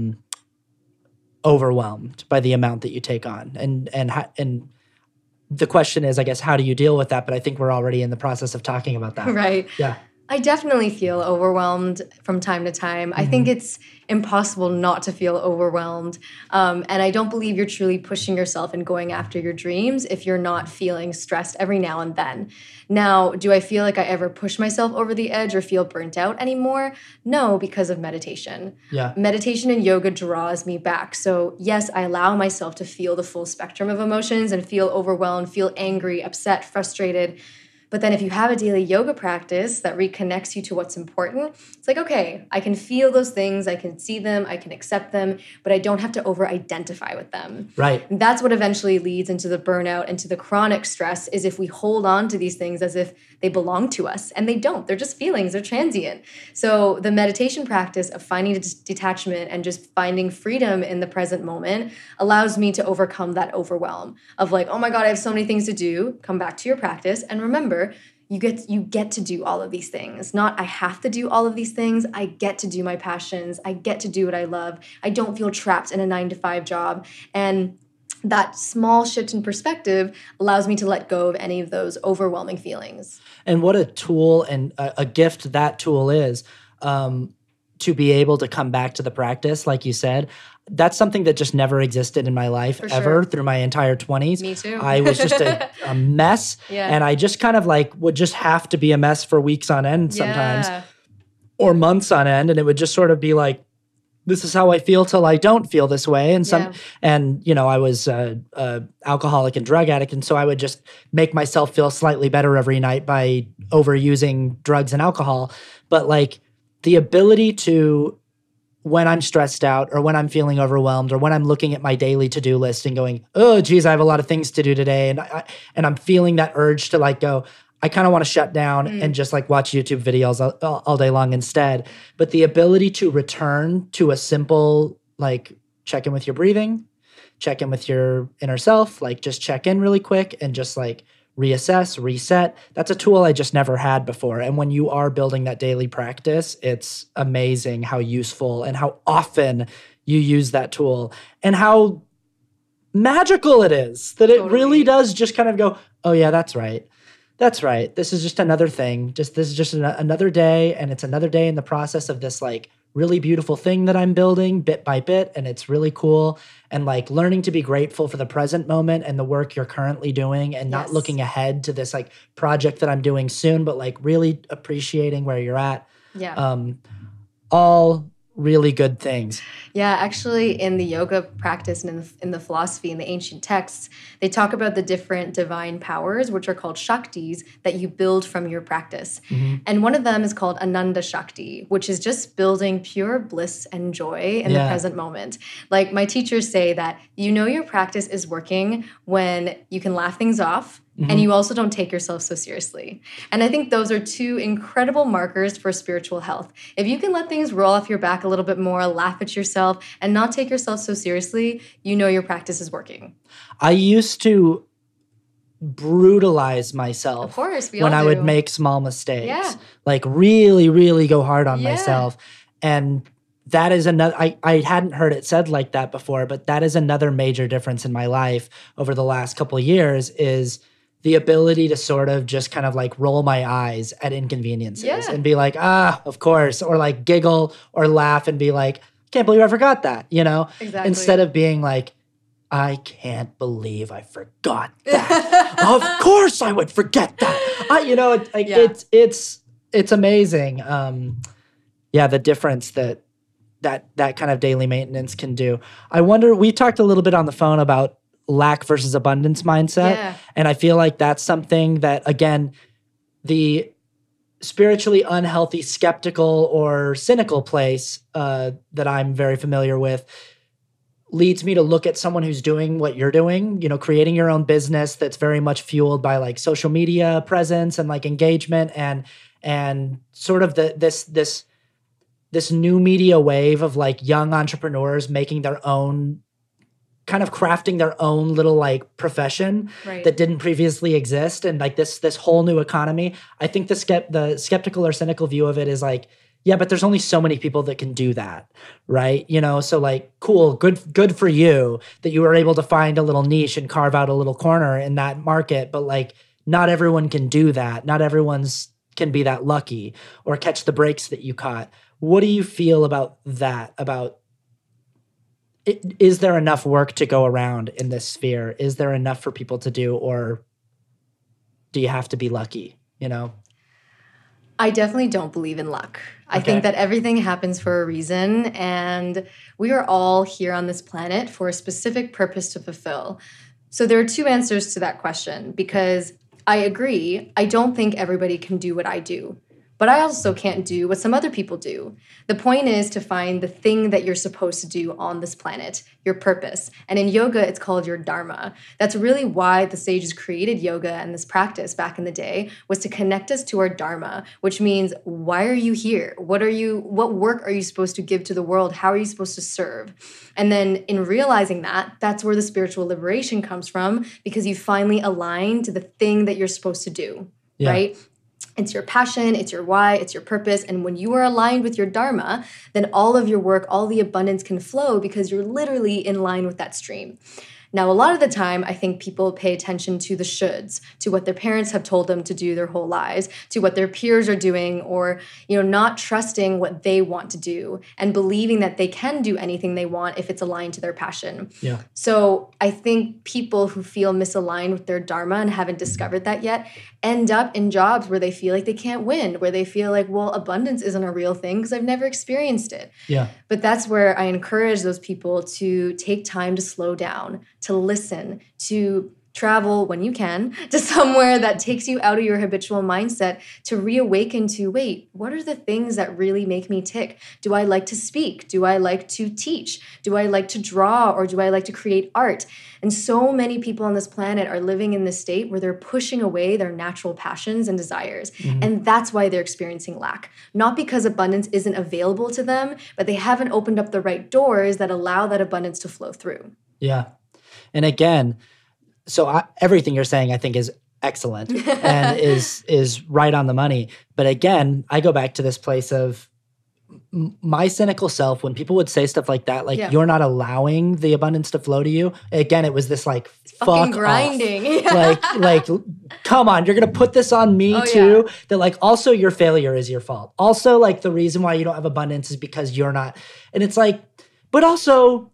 overwhelmed by the amount that you take on? And the question is, I guess, how do you deal with that? But I think we're already in the process of talking about that. Right. Yeah. I definitely feel overwhelmed from time to time. I think it's impossible not to feel overwhelmed. And I don't believe you're truly pushing yourself and going after your dreams if you're not feeling stressed every now and then. Now, do I feel like I ever push myself over the edge or feel burnt out anymore? No, because of meditation. Yeah. Meditation and yoga draws me back. So yes, I allow myself to feel the full spectrum of emotions and feel overwhelmed, feel angry, upset, frustrated. But then if you have a daily yoga practice that reconnects you to what's important, it's like, okay, I can feel those things, I can see them, I can accept them, but I don't have to over-identify with them. Right. And that's what eventually leads into the burnout and to the chronic stress, is if we hold on to these things as if they belong to us, and they don't. They're just feelings, they're transient. So the meditation practice of finding detachment and just finding freedom in the present moment allows me to overcome that overwhelm of like, oh my God, I have so many things to do. Come back to your practice and remember, you get to do all of these things. Not I have to do all of these things. I get to do my passions. I get to do what I love. I don't feel trapped in a 9-to-5 job. And that small shift in perspective allows me to let go of any of those overwhelming feelings. And what a tool and a gift that tool is, to be able to come back to the practice, like you said. that's something that just never existed in my life ever through my entire 20s. Me too. I was just a mess. Yeah. And I just kind of like would just have to be a mess for weeks on end sometimes or months on end. And it would just sort of be like, this is how I feel till I don't feel this way. And you know, I was a alcoholic and drug addict. And so I would just make myself feel slightly better every night by overusing drugs and alcohol. But like the ability to, when I'm stressed out or when I'm feeling overwhelmed or when I'm looking at my daily to-do list and going, oh, geez, I have a lot of things to do today. And I'm feeling that urge to like go, I kind of want to shut down and just like watch YouTube videos all day long instead. But the ability to return to a simple, like check in with your breathing, check in with your inner self, like just check in really quick and just like reassess, reset. That's a tool I just never had before. And when you are building that daily practice, it's amazing how useful and how often you use that tool and how magical it is that it really does just kind of go, oh yeah, that's right. That's right. This is just another thing. This is just another day, and it's another day in the process of this like really beautiful thing that I'm building bit by bit, and it's really cool. And like learning to be grateful for the present moment and the work you're currently doing, and not looking ahead to this like project that I'm doing soon, but like really appreciating where you're at. Yeah. All really good things. Yeah, actually in the yoga practice and in the philosophy, in the ancient texts, they talk about the different divine powers, which are called Shaktis, that you build from your practice. And one of them is called Ananda Shakti, which is just building pure bliss and joy in the present moment. Like my teachers say that you know your practice is working when you can laugh things off, and you also don't take yourself so seriously. And I think those are two incredible markers for spiritual health. If you can let things roll off your back a little bit more, laugh at yourself, and not take yourself so seriously, you know your practice is working. I used to brutalize myself Of course, when I would make small mistakes. Yeah. Like really, really go hard on myself. And that is another, I hadn't heard it said like that before, but that is another major difference in my life over the last couple of years is the ability to sort of just kind of like roll my eyes at inconveniences and be like, of course, or like giggle or laugh and be like, can't believe I forgot that, you know? Exactly. Instead of being like, I can't believe I forgot that. Of course I would forget that. It's amazing. The difference that kind of daily maintenance can do. I wonder, we talked a little bit on the phone about lack versus abundance mindset. Yeah. And I feel like that's something that, again, the spiritually unhealthy, skeptical or cynical place that I'm very familiar with leads me to look at someone who's doing what you're doing, you know, creating your own business that's very much fueled by like social media presence and like engagement and sort of this new media wave of like young entrepreneurs making their own, kind of crafting their own little like profession that didn't previously exist, and like this whole new economy. I think the skeptical or cynical view of it is like, yeah, but there's only so many people that can do that, right? You know, so like, cool, good for you that you were able to find a little niche and carve out a little corner in that market, but like, not everyone can do that. Not everyone's can be that lucky or catch the breaks that you caught. What do you feel about that? Is there enough work to go around in this sphere? Is there enough for people to do, or do you have to be lucky, you know? I definitely don't believe in luck. I think that everything happens for a reason, and we are all here on this planet for a specific purpose to fulfill. So there are two answers to that question, because I agree, I don't think everybody can do what I do. But I also can't do what some other people do. The point is to find the thing that you're supposed to do on this planet, your purpose. And in yoga, it's called your dharma. That's really why the sages created yoga and this practice back in the day, was to connect us to our dharma, which means, why are you here? What work are you supposed to give to the world? How are you supposed to serve? And then in realizing that, that's where the spiritual liberation comes from, because you finally align to the thing that you're supposed to do, right? It's your passion, it's your why, it's your purpose. And when you are aligned with your dharma, then all of your work, all the abundance can flow because you're literally in line with that stream. Now, a lot of the time, I think people pay attention to the shoulds, to what their parents have told them to do their whole lives, to what their peers are doing, or, not trusting what they want to do and believing that they can do anything they want if it's aligned to their passion. Yeah. So I think people who feel misaligned with their dharma and haven't discovered that yet end up in jobs where they feel like they can't win, where they feel like, well, abundance isn't a real thing because I've never experienced it. Yeah. But that's where I encourage those people to take time to slow down, to listen, to travel when you can to somewhere that takes you out of your habitual mindset, to reawaken to, wait, what are the things that really make me tick? Do I like to speak? Do I like to teach? Do I like to draw? Or do I like to create art? And so many people on this planet are living in this state where they're pushing away their natural passions and desires. Mm-hmm. And that's why they're experiencing lack. Not because abundance isn't available to them, but they haven't opened up the right doors that allow that abundance to flow through. Yeah. And again, so everything you're saying, I think, is excellent and is right on the money. But again, I go back to this place of my cynical self when people would say stuff like that, like you're not allowing the abundance to flow to you. Again, it was this like fuck grinding. like come on, you're gonna put this on me too. Yeah. That like also your failure is your fault. Also like the reason why you don't have abundance is because you're not. And it's like, but also,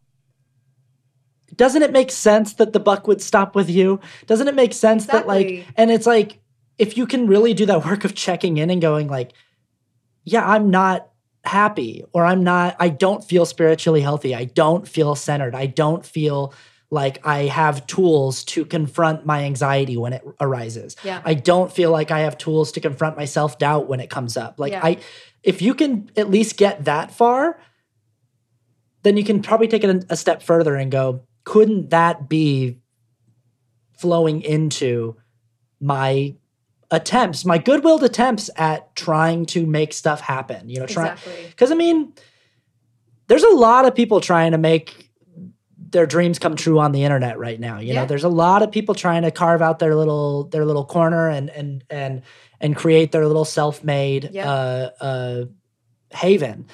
doesn't it make sense that the buck would stop with you? Doesn't it make sense that like, and it's like, if you can really do that work of checking in and going like, yeah, I'm not happy, or I don't feel spiritually healthy. I don't feel centered. I don't feel like I have tools to confront my anxiety when it arises. Yeah. I don't feel like I have tools to confront my self-doubt when it comes up. Like if you can at least get that far, then you can probably take it a step further and go, couldn't that be flowing into my attempts, my good-willed attempts at trying to make stuff happen? Exactly. Because I mean, there's a lot of people trying to make their dreams come true on the internet right now. You know, there's a lot of people trying to carve out their little corner and create their little self-made haven.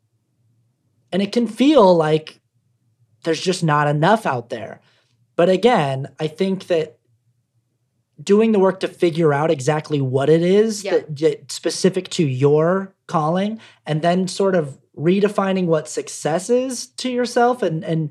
And it can feel like there's just not enough out there. But again, I think that doing the work to figure out exactly what it is that specific to your calling, and then sort of redefining what success is to yourself, and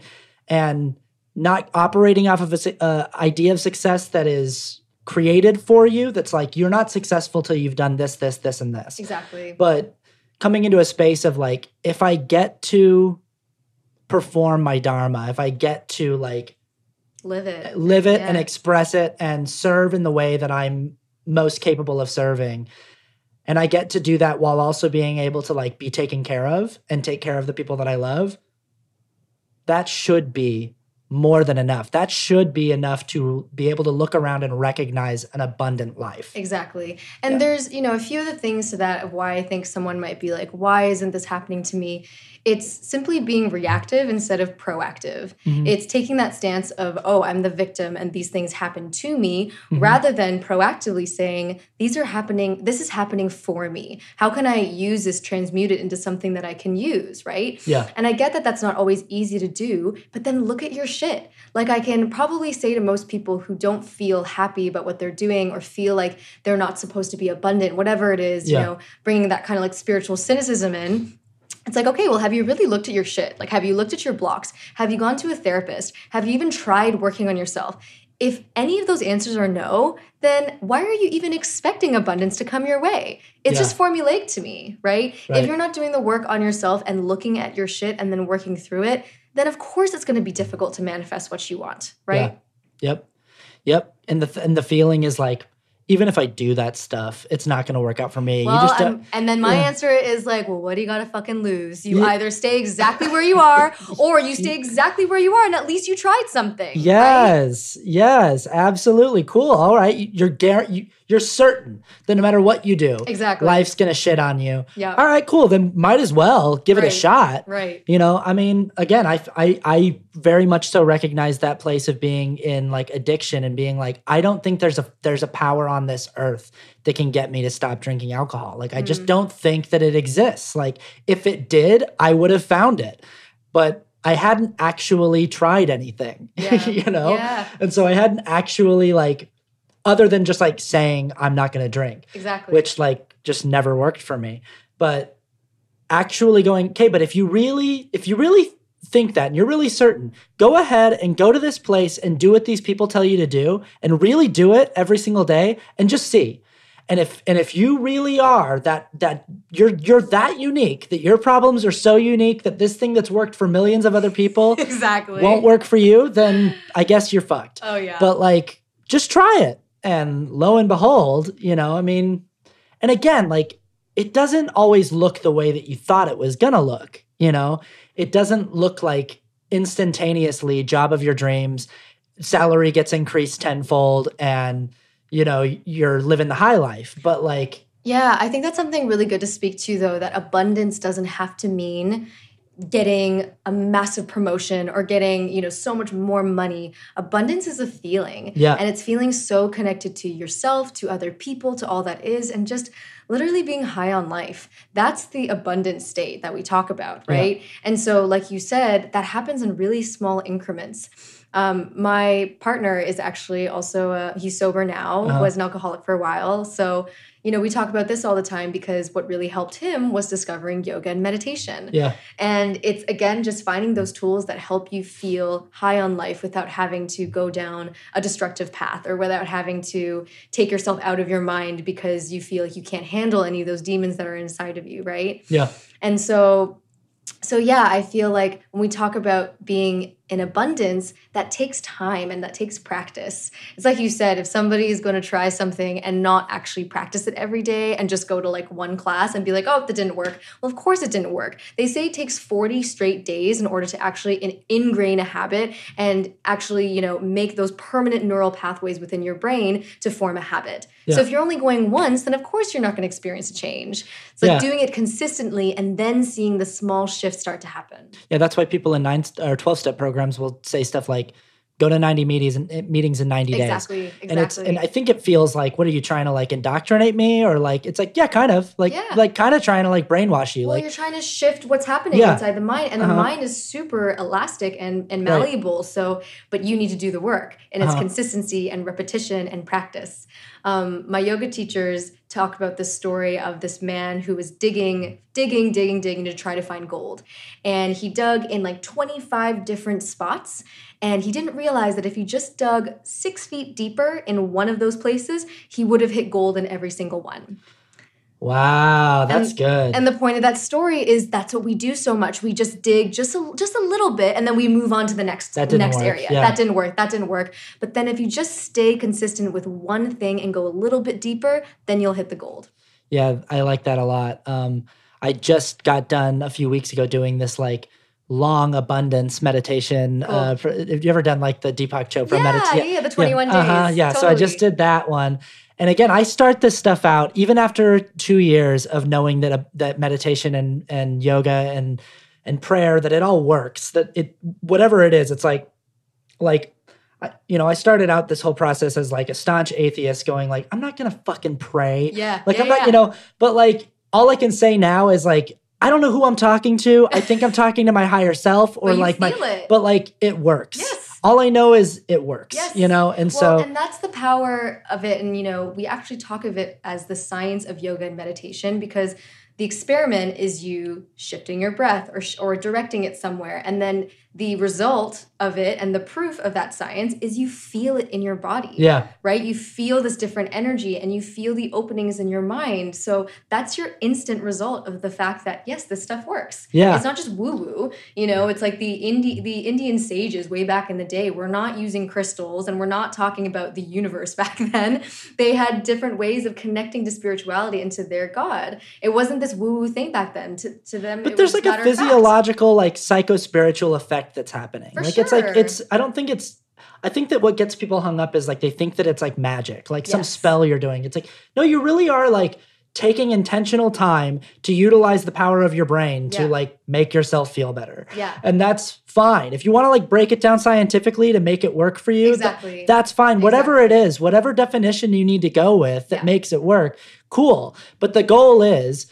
not operating off of a idea of success that is created for you. That's like, you're not successful till you've done this, this, this, and this. Exactly. But coming into a space of like, if I get to perform my dharma, if I get to like live it and express it and serve in the way that I'm most capable of serving, and I get to do that while also being able to like be taken care of and take care of the people that I love, that should be more than enough. That should be enough to be able to look around and recognize an abundant life. Exactly. And there's, a few of the things to that of why I think someone might be like, why isn't this happening to me? It's simply being reactive instead of proactive. Mm-hmm. It's taking that stance of, oh, I'm the victim and these things happen to me, rather than proactively saying, this is happening for me. How can I use this, transmute it into something that I can use, right? Yeah. And I get that that's not always easy to do, but then look at your shit. Like, I can probably say to most people who don't feel happy about what they're doing or feel like they're not supposed to be abundant, whatever it is, bringing that kind of like spiritual cynicism in. It's like, okay, well, have you really looked at your shit? Like, have you looked at your blocks? Have you gone to a therapist? Have you even tried working on yourself? If any of those answers are no, then why are you even expecting abundance to come your way? It's just formulaic to me, right? If you're not doing the work on yourself and looking at your shit and then working through it, then of course it's going to be difficult to manifest what you want, right? Yeah. Yep. And the feeling is like, even if I do that stuff, it's not going to work out for me. Well, you just don't, and then my answer is like, well, what do you got to fucking lose? You either stay exactly where you are, or you stay exactly where you are, and at least you tried something. Yes, right? Yes, absolutely. Cool. All right. You're certain that no matter what you do, life's going to shit on you. Yeah. All right, cool. Then might as well give it a shot. Right. I mean, again, I very much so recognize that place of being in like addiction and being like, I don't think there's a power on this earth that can get me to stop drinking alcohol. Like, I just don't think that it exists. Like, if it did, I would have found it. But I hadn't actually tried anything, you know? Yeah. And so I hadn't actually like, other than just like saying I'm not going to drink. Exactly. Which like just never worked for me. But actually going, okay, but if you really think that and you're really certain, go ahead and go to this place and do what these people tell you to do and really do it every single day and just see. And if you really are that you're that unique, that your problems are so unique that this thing that's worked for millions of other people exactly won't work for you, then I guess you're fucked. Oh yeah. But like just try it. And lo and behold, you know, I mean, and again, like it doesn't always look the way that you thought it was gonna look, you know? It doesn't look like instantaneously job of your dreams, salary gets increased tenfold, and you know, you're living the high life. But like, yeah, I think that's something really good to speak to, though, that abundance doesn't have to mean getting a massive promotion or getting, you know, so much more money. Abundance is a feeling. Yeah. And it's feeling so connected to yourself, to other people, to all that is, and just literally being high on life. That's the abundant state that we talk about, right? Yeah. And so, like you said, that happens in really small increments. My partner is actually also, he's sober now, was an alcoholic for a while. So, you know, we talk about this all the time because what really helped him was discovering yoga and meditation. Yeah. And it's, again, just finding those tools that help you feel high on life without having to go down a destructive path or without having to take yourself out of your mind because you feel like you can't handle any of those demons that are inside of you, right? Yeah. And so yeah, I feel like when we talk about being in abundance, that takes time and that takes practice. It's like you said, if somebody is going to try something and not actually practice it every day and just go to like one class and be like, oh, that didn't work. Well, of course it didn't work. They say it takes 40 straight days in order to actually ingrain a habit and actually, you know, make those permanent neural pathways within your brain to form a habit. Yeah. So if you're only going once, then of course you're not going to experience a change. It's like doing it consistently and then seeing the small shifts start to happen. Yeah, that's why people in 9 or 12-step programs will say stuff like, go to 90 meetings in 90 days. Exactly. And I think it feels like, what are you trying to like indoctrinate me? Or like, it's like, yeah, kind of like kind of trying to like brainwash you. Well, like you're trying to shift what's happening inside the mind, and the mind is super elastic and malleable. Right. So, but you need to do the work, and it's consistency and repetition and practice. My yoga teachers talk about this story of this man who was digging to try to find gold. And he dug in like 25 different spots. And he didn't realize that if he just dug 6 feet deeper in one of those places, he would have hit gold in every single one. Wow, that's good. And the point of that story is that's what we do so much. We just dig just a little bit, and then we move on to the next area. Yeah. That didn't work. But then if you just stay consistent with one thing and go a little bit deeper, then you'll hit the gold. Yeah, I like that a lot. I just got done a few weeks ago doing this like long abundance meditation. Cool. Have you ever done like the Deepak Chopra meditation? Yeah, the 21 days. Yeah, totally. So I just did that one. And again, I start this stuff out even after 2 years of knowing that meditation and yoga and prayer, that it all works, that it, whatever it is, it's like, you know, I started out this whole process as like a staunch atheist going like, I'm not going to fucking pray. Yeah. Like I'm not, you know, but like all I can say now is like, I don't know who I'm talking to. I think I'm talking to my higher self or like but like it works. Yes. All I know is it works, you know? And and that's the power of it. And, you know, we actually talk of it as the science of yoga and meditation because the experiment is you shifting your breath or directing it somewhere. And then the result of it and the proof of that science is you feel it in your body. Yeah. Right? You feel this different energy and you feel the openings in your mind. So that's your instant result of the fact that, yes, this stuff works. Yeah. It's not just woo-woo. You know, it's like the Indian sages way back in the day were not using crystals and we're not talking about the universe back then. They had different ways of connecting to spirituality and to their God. It wasn't this woo-woo thing back then. To them, but there's like a physiological, like psycho-spiritual effect that's happening. For like sure. It's like I think that what gets people hung up is like they think that it's like magic, like some spell you're doing. It's like, no, you really are like taking intentional time to utilize the power of your brain to like make yourself feel better. Yeah. And that's fine. If you want to like break it down scientifically to make it work for you, that's fine. Whatever it is, whatever definition you need to go with that makes it work, cool. But the goal is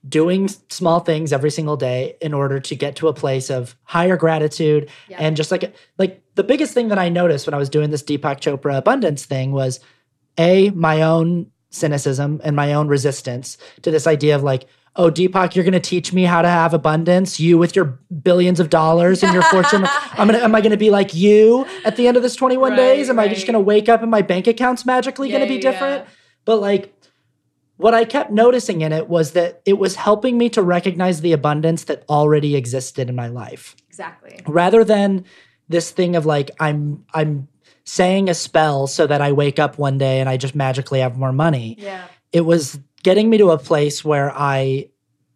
doing small things every single day in order to get to a place of higher gratitude. Yeah. And just like the biggest thing that I noticed when I was doing this Deepak Chopra abundance thing was my own cynicism and my own resistance to this idea of like, oh, Deepak, you're going to teach me how to have abundance. You with your billions of dollars and your fortune. Am I going to be like you at the end of this 21 days? Am I just going to wake up and my bank account's magically going to be different? Yeah. But like, what I kept noticing in it was that it was helping me to recognize the abundance that already existed in my life. Exactly. Rather than this thing of like, I'm saying a spell so that I wake up one day and I just magically have more money. Yeah. It was getting me to a place where I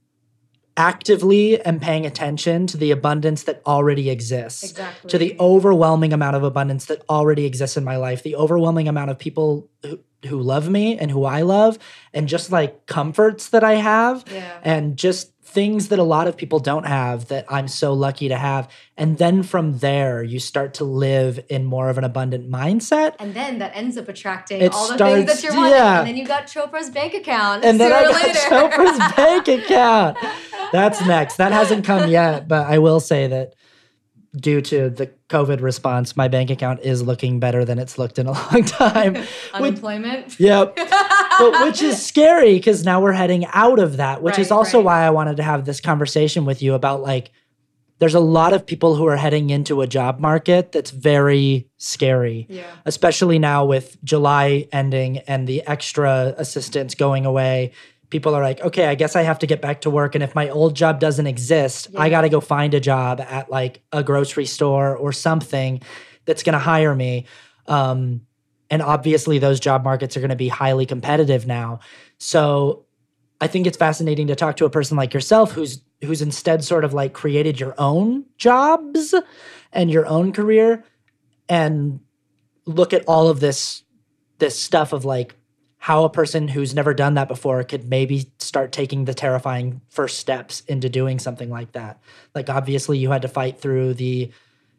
actively am paying attention to the abundance that already exists. Exactly. To the overwhelming amount of abundance that already exists in my life, the overwhelming amount of people who love me and who I love, and just like comforts that I have, and just things that a lot of people don't have that I'm so lucky to have. And then from there, you start to live in more of an abundant mindset. And then that ends up attracting all the things that you're wanting. Yeah. And then you got Chopra's bank account. And then I got Chopra's bank account. That's next. That hasn't come yet, but I will say that due to the COVID response, my bank account is looking better than it's looked in a long time. Unemployment? Yep. But which is scary because now we're heading out of that, which is also why I wanted to have this conversation with you about like, there's a lot of people who are heading into a job market that's very scary, especially now with July ending and the extra assistance going away. People are like, okay, I guess I have to get back to work. And if my old job doesn't exist, I got to go find a job at like a grocery store or something that's going to hire me. And obviously those job markets are going to be highly competitive now. So I think it's fascinating to talk to a person like yourself who's instead sort of like created your own jobs and your own career and look at all of this stuff of like, how a person who's never done that before could maybe start taking the terrifying first steps into doing something like that. Like obviously you had to fight through the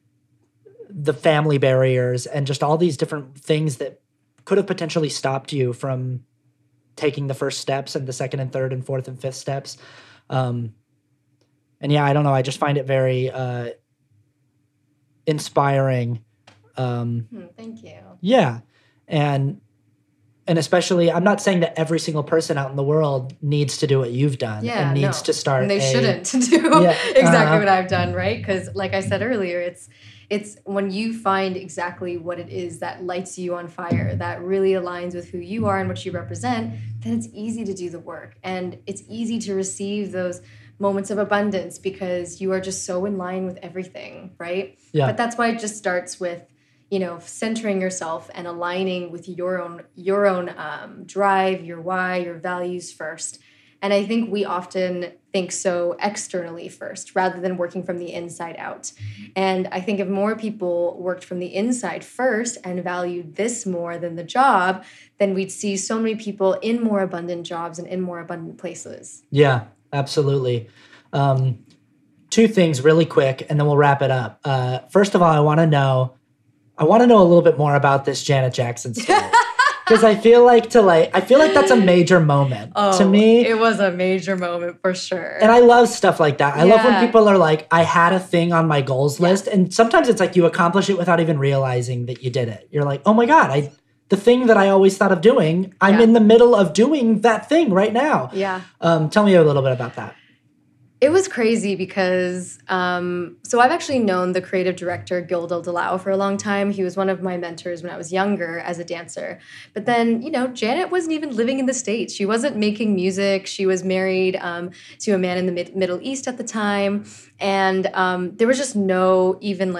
family barriers and just all these different things that could have potentially stopped you from taking the first steps and the second and third and fourth and fifth steps. And yeah, I don't know. I just find it very inspiring. Thank you. Yeah. And especially, I'm not saying that every single person out in the world needs to do what you've done and needs to start. And they shouldn't do exactly what I've done, right? Because like I said earlier, it's when you find exactly what it is that lights you on fire, that really aligns with who you are and what you represent, then it's easy to do the work. And it's easy to receive those moments of abundance because you are just so in line with everything, right? Yeah. But that's why it just starts with centering yourself and aligning with your own drive, your why, your values first. And I think we often think so externally first rather than working from the inside out. And I think if more people worked from the inside first and valued this more than the job, then we'd see so many people in more abundant jobs and in more abundant places. Yeah, absolutely. Two things really quick, and then we'll wrap it up. First of all, I want to know a little bit more about this Janet Jackson story. Because I feel like that's a major moment to me. It was a major moment for sure. And I love stuff like that. I love when people are like, I had a thing on my goals list. And sometimes it's like you accomplish it without even realizing that you did it. You're like, oh my God, the thing that I always thought of doing, I'm in the middle of doing that thing right now. Yeah. Tell me a little bit about that. It was crazy because, so I've actually known the creative director, Gildal Delau, for a long time. He was one of my mentors when I was younger as a dancer. But then, Janet wasn't even living in the States. She wasn't making music. She was married to a man in the Middle East at the time. And there was just no even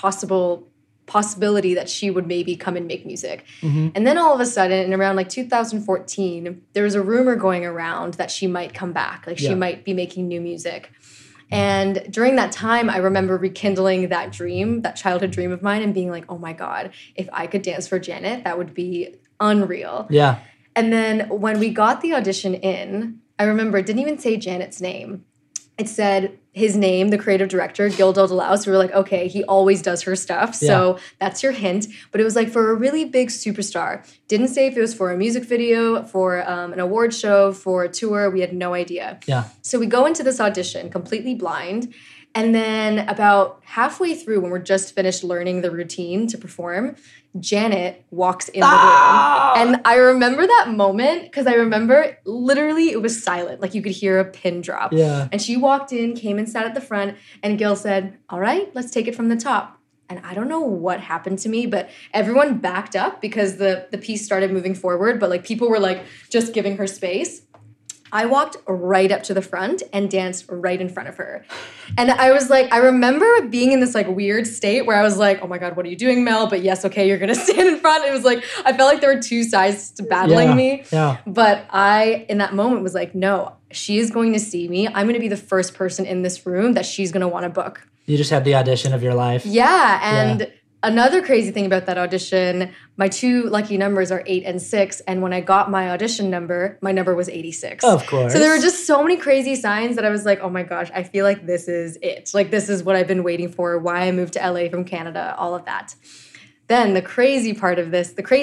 possibility that she would maybe come and make music. Mm-hmm. And then all of a sudden, in around 2014, there was a rumor going around that she might come back, she might be making new music. And during that time, I remember rekindling that dream, that childhood dream of mine, and being like, oh my God, if I could dance for Janet, that would be unreal. Yeah. And then when we got the audition in, I remember it didn't even say Janet's name. it said his name, the creative director, Gil Delau. So we were like, okay, he always does her stuff. So that's your hint. But it was like for a really big superstar. Didn't say if it was for a music video, for an award show, for a tour. We had no idea. Yeah. So we go into this audition completely blind. And then about halfway through, when we're just finished learning the routine to perform, Janet walks in the room. And I remember that moment because I remember literally it was silent. Like you could hear a pin drop. Yeah. And she walked in, came and sat at the front, and Gil said, all right, let's take it from the top. And I don't know what happened to me, but everyone backed up because the piece started moving forward, but like people were like just giving her space. I walked right up to the front and danced right in front of her. And I was like, I remember being in this like weird state where I was like, oh my God, what are you doing, Mel? But yes, okay, you're going to stand in front. It was like, I felt like there were two sides to battling me. Yeah. But I, in that moment, was like, no, she is going to see me. I'm going to be the first person in this room that she's going to want to book. You just had the audition of your life. Yeah. And another crazy thing about that audition, my two lucky numbers are 8 and 6. And when I got my audition number, my number was 86. Of course. So there were just so many crazy signs that I was like, oh my gosh, I feel like this is it. Like this is what I've been waiting for, why I moved to LA from Canada, all of that. Then the craziest part of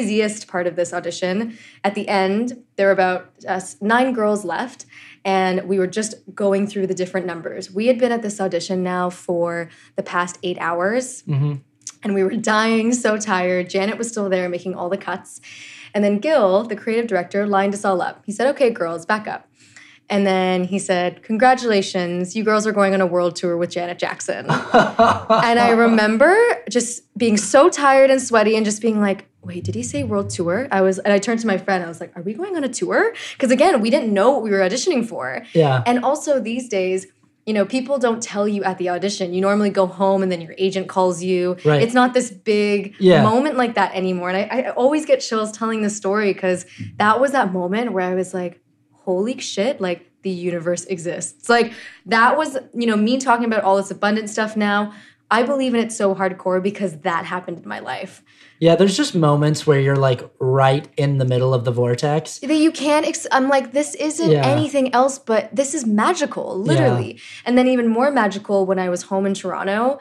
this audition, at the end, there were about 9 girls left. And we were just going through the different numbers. We had been at this audition now for the past 8 hours. Mm-hmm. And we were dying, so tired. Janet was still there making all the cuts. And then Gil, the creative director, lined us all up. He said, okay, girls, back up. And then he said, congratulations, you girls are going on a world tour with Janet Jackson. And I remember just being so tired and sweaty and just being like, wait, did he say world tour? And I turned to my friend. I was like, are we going on a tour? Because again, we didn't know what we were auditioning for. Yeah. And also these days, you know, people don't tell you at the audition. You normally go home and then your agent calls you. Right. It's not this big moment like that anymore. And I always get chills telling this story because that was that moment where I was like, holy shit, like the universe exists. Like that was, you know, me talking about all this abundant stuff now. I believe in it so hardcore because that happened in my life. Yeah, there's just moments where you're like right in the middle of the vortex. That you can't, I'm like, this isn't anything else, but this is magical, literally. Yeah. And then even more magical when I was home in Toronto.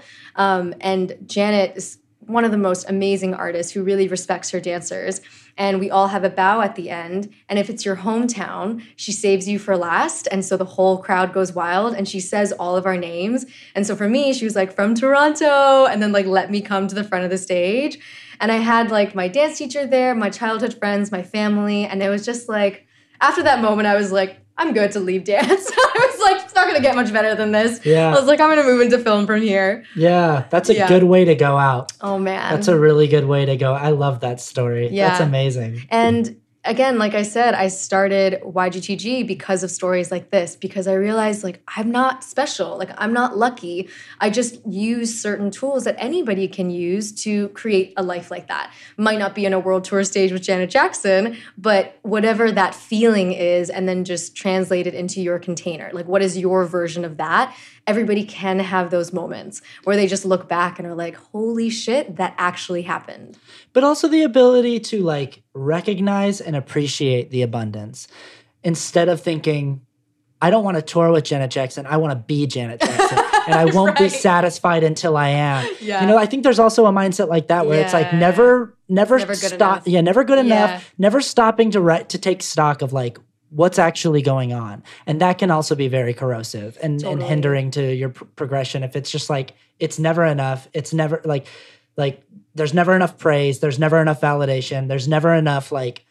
And Janet is one of the most amazing artists who really respects her dancers. And we all have a bow at the end. And if it's your hometown, she saves you for last. And so the whole crowd goes wild and she says all of our names. And so for me, she was like, from Toronto, and then like let me come to the front of the stage. And I had like my dance teacher there, my childhood friends, my family. And it was just like, after that moment, I was like, I'm good to leave dance. I was like, it's not going to get much better than this. Yeah. I was like, I'm going to move into film from here. Yeah, that's a good way to go out. Oh, man. That's a really good way to go. I love that story. Yeah. That's amazing. And again, like I said, I started YGTG because of stories like this, because I realized like I'm not special, like I'm not lucky. I just use certain tools that anybody can use to create a life like that. Might not be in a world tour stage with Janet Jackson, but whatever that feeling is, and then just translate it into your container. Like what is your version of that? Everybody can have those moments where they just look back and are like, holy shit, that actually happened. But also the ability to like recognize and appreciate the abundance instead of thinking, I don't want to tour with Janet Jackson. I want to be Janet Jackson. And I won't be satisfied until I am. Yeah. You know, I think there's also a mindset like that where it's like never stop. Yeah, never good enough. Never stopping to take stock of like, what's actually going on. And that can also be very corrosive and hindering to your progression. If it's just like, it's never enough. It's never like there's never enough praise. There's never enough validation. There's never enough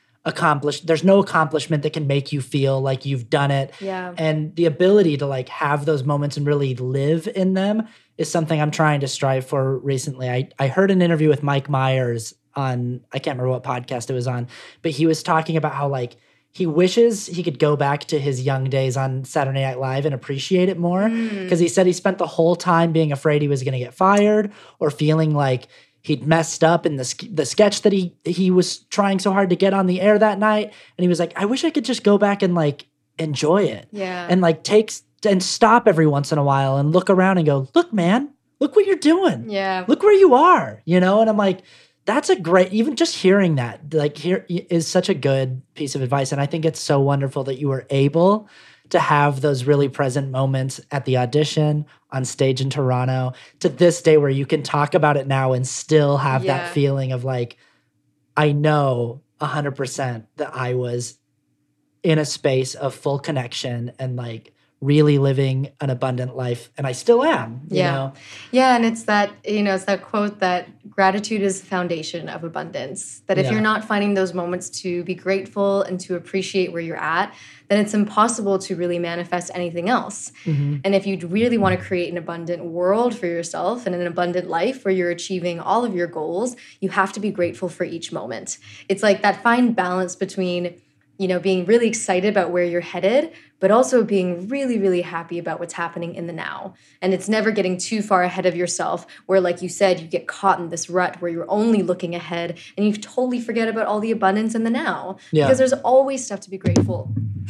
there's no accomplishment that can make you feel like you've done it. Yeah. And the ability to like have those moments and really live in them is something I'm trying to strive for recently. I heard an interview with Mike Myers on, I can't remember what podcast it was on, but he was talking about how like, he wishes he could go back to his young days on Saturday Night Live and appreciate it more. Because he said he spent the whole time being afraid he was going to get fired or feeling like he'd messed up in the sketch that he was trying so hard to get on the air that night. And he was like, I wish I could just go back and like enjoy it. Yeah. And like and stop every once in a while and look around and go, look, man, look what you're doing. Yeah. Look where you are, you know? And I'm like, that's a great, even just hearing that, like here is such a good piece of advice. And I think it's so wonderful that you were able to have those really present moments at the audition, on stage in Toronto, to this day where you can talk about it now and still have that feeling of like, I know 100% that I was in a space of full connection and like really living an abundant life, and I still am, you know? Yeah, and it's that, it's that quote that gratitude is the foundation of abundance. That if you're not finding those moments to be grateful and to appreciate where you're at, then it's impossible to really manifest anything else. Mm-hmm. And if you really want to create an abundant world for yourself and an abundant life where you're achieving all of your goals, you have to be grateful for each moment. It's like that fine balance between being really excited about where you're headed, but also being really, really happy about what's happening in the now. And it's never getting too far ahead of yourself where, like you said, you get caught in this rut where you're only looking ahead and you totally forget about all the abundance in the now. Yeah. Because there's always stuff to be grateful.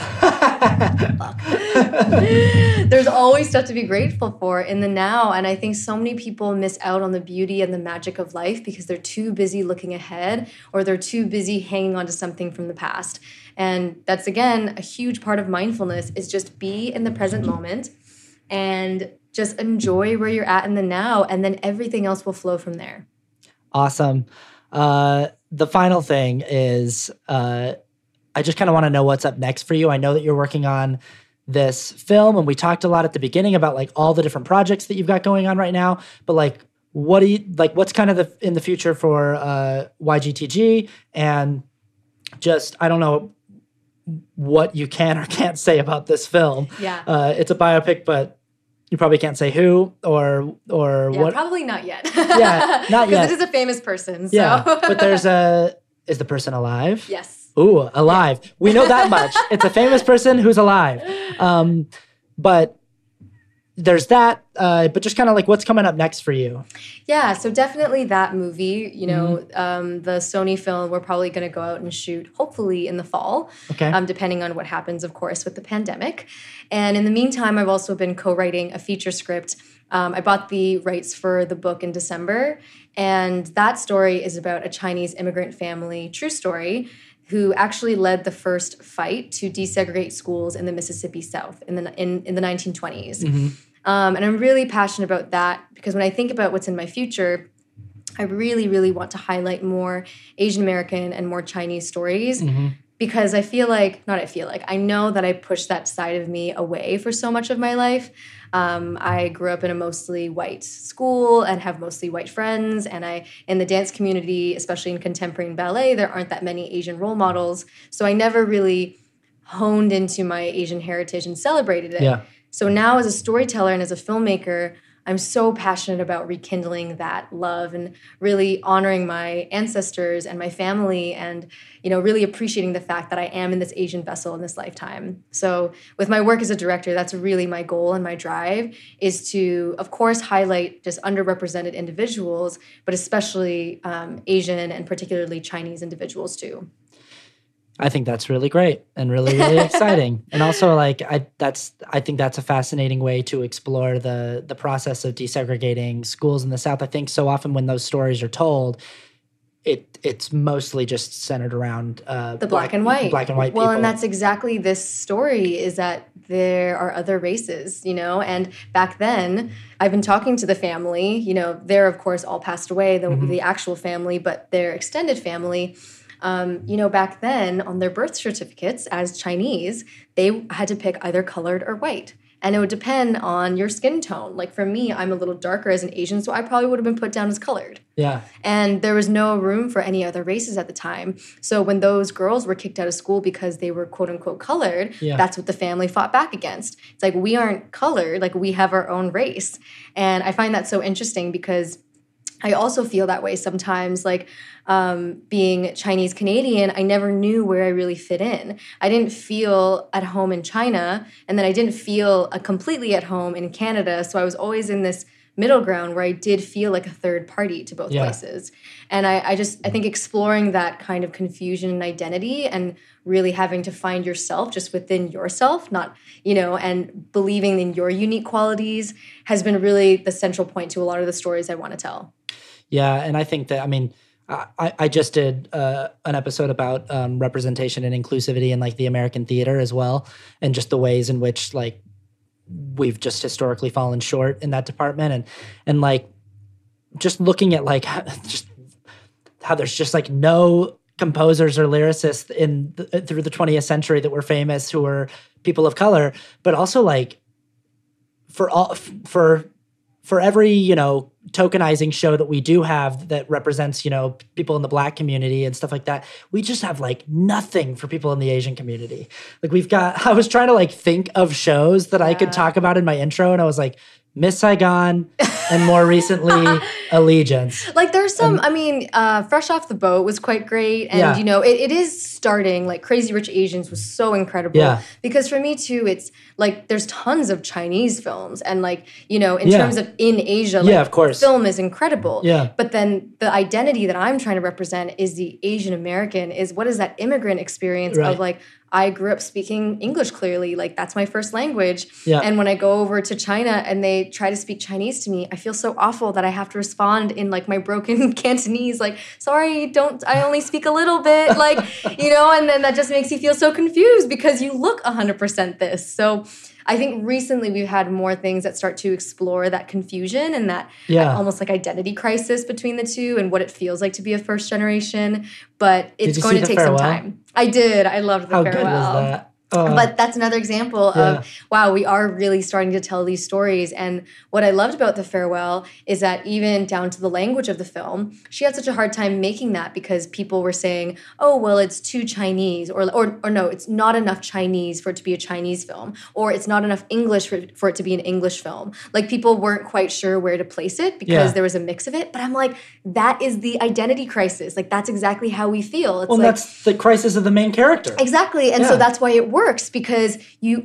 There's always stuff to be grateful for in the now. And I think so many people miss out on the beauty and the magic of life because they're too busy looking ahead or they're too busy hanging on to something from the past. And that's, again, a huge part of mindfulness is just be in the present moment and just enjoy where you're at in the now, and then everything else will flow from there. Awesome. The final thing is I just kind of want to know what's up next for you. I know that you're working on this film, and we talked a lot at the beginning about like all the different projects that you've got going on right now, but like what's kind of in the future for YGTG, and just, I don't know what you can or can't say about this film. Yeah. It's a biopic, but you probably can't say who or what. Probably not yet. Yeah, not yet. Because it is a famous person. So. Yeah, but is the person alive? Yes. Ooh, alive. Yeah. We know that much. It's a famous person who's alive. But there's that, but just kind of like what's coming up next for you? Yeah, so definitely that movie, the Sony film, we're probably going to go out and shoot hopefully in the fall, depending on what happens, of course, with the pandemic. And in the meantime, I've also been co-writing a feature script. I bought the rights for the book in December, and that story is about a Chinese immigrant family, true story, who actually led the first fight to desegregate schools in the Mississippi South in the 1920s. Mm-hmm. And I'm really passionate about that because when I think about what's in my future, I really, really want to highlight more Asian American and more Chinese stories. Mm-hmm. Because I know that I pushed that side of me away for so much of my life. I grew up in a mostly white school and have mostly white friends. And in the dance community, especially in contemporary and ballet, there aren't that many Asian role models. So I never really honed into my Asian heritage and celebrated it. Yeah. So now as a storyteller and as a filmmaker, I'm so passionate about rekindling that love and really honoring my ancestors and my family and, really appreciating the fact that I am in this Asian vessel in this lifetime. So with my work as a director, that's really my goal and my drive is to, of course, highlight just underrepresented individuals, but especially Asian and particularly Chinese individuals too. I think that's really great and really, really exciting. And also, I think that's a fascinating way to explore the process of desegregating schools in the South. I think so often when those stories are told, it's mostly just centered around the black and white people. Well, and that's exactly this story is that there are other races, and back then I've been talking to the family, they're of course all passed away, the actual family, but their extended family. Back then on their birth certificates as Chinese, they had to pick either colored or white. And it would depend on your skin tone. Like for me, I'm a little darker as an Asian, so I probably would have been put down as colored. Yeah. And there was no room for any other races at the time. So when those girls were kicked out of school because they were quote unquote colored, that's what the family fought back against. It's like, we aren't colored, like we have our own race. And I find that so interesting because I also feel that way sometimes, like being Chinese Canadian, I never knew where I really fit in. I didn't feel at home in China, and then I didn't feel completely at home in Canada. So I was always in this middle ground where I did feel like a third party to both places. And I think exploring that kind of confusion and identity and really having to find yourself just within yourself, not, and believing in your unique qualities has been really the central point to a lot of the stories I want to tell. Yeah, and I think that, I just did an episode about representation and inclusivity in like the American theater as well, and just the ways in which like we've just historically fallen short in that department, and like just looking at like just how there's just like no composers or lyricists through the 20th century that were famous who were people of color, but also like for every, you know, tokenizing show that we do have that represents, you know, people in the Black community and stuff like that, we just have like nothing for people in the Asian community. Like I was trying to like think of shows that I could talk about in my intro, and I was like, Miss Saigon, and more recently, Allegiance. Like there's some, Fresh Off the Boat was quite great. And, you know, it is starting, like Crazy Rich Asians was so incredible. Yeah. Because for me too, it's like there's tons of Chinese films. And like, you know, in terms of in Asia, like of course. Film is incredible. Yeah. But then the identity that I'm trying to represent is the Asian American, is what is that immigrant experience of like, I grew up speaking English clearly. Like, that's my first language. Yeah. And when I go over to China and they try to speak Chinese to me, I feel so awful that I have to respond in, like, my broken Cantonese. Like, sorry, I only speak a little bit. Like, you know, and then that just makes you feel so confused because you look 100% this. So I think recently we've had more things that start to explore that confusion and that almost like identity crisis between the two and what it feels like to be a first generation. But it's going to take some time. I did. I loved The Farewell. How good was that? But that's another example of, wow, we are really starting to tell these stories. And what I loved about The Farewell is that even down to the language of the film, she had such a hard time making that because people were saying, oh, well, it's too Chinese, or no, it's not enough Chinese for it to be a Chinese film, or it's not enough English for it to be an English film. Like, people weren't quite sure where to place it because there was a mix of it. But I'm like, that is the identity crisis. Like, that's exactly how we feel. It's that's the crisis of the main character. Exactly. And so that's why it works, because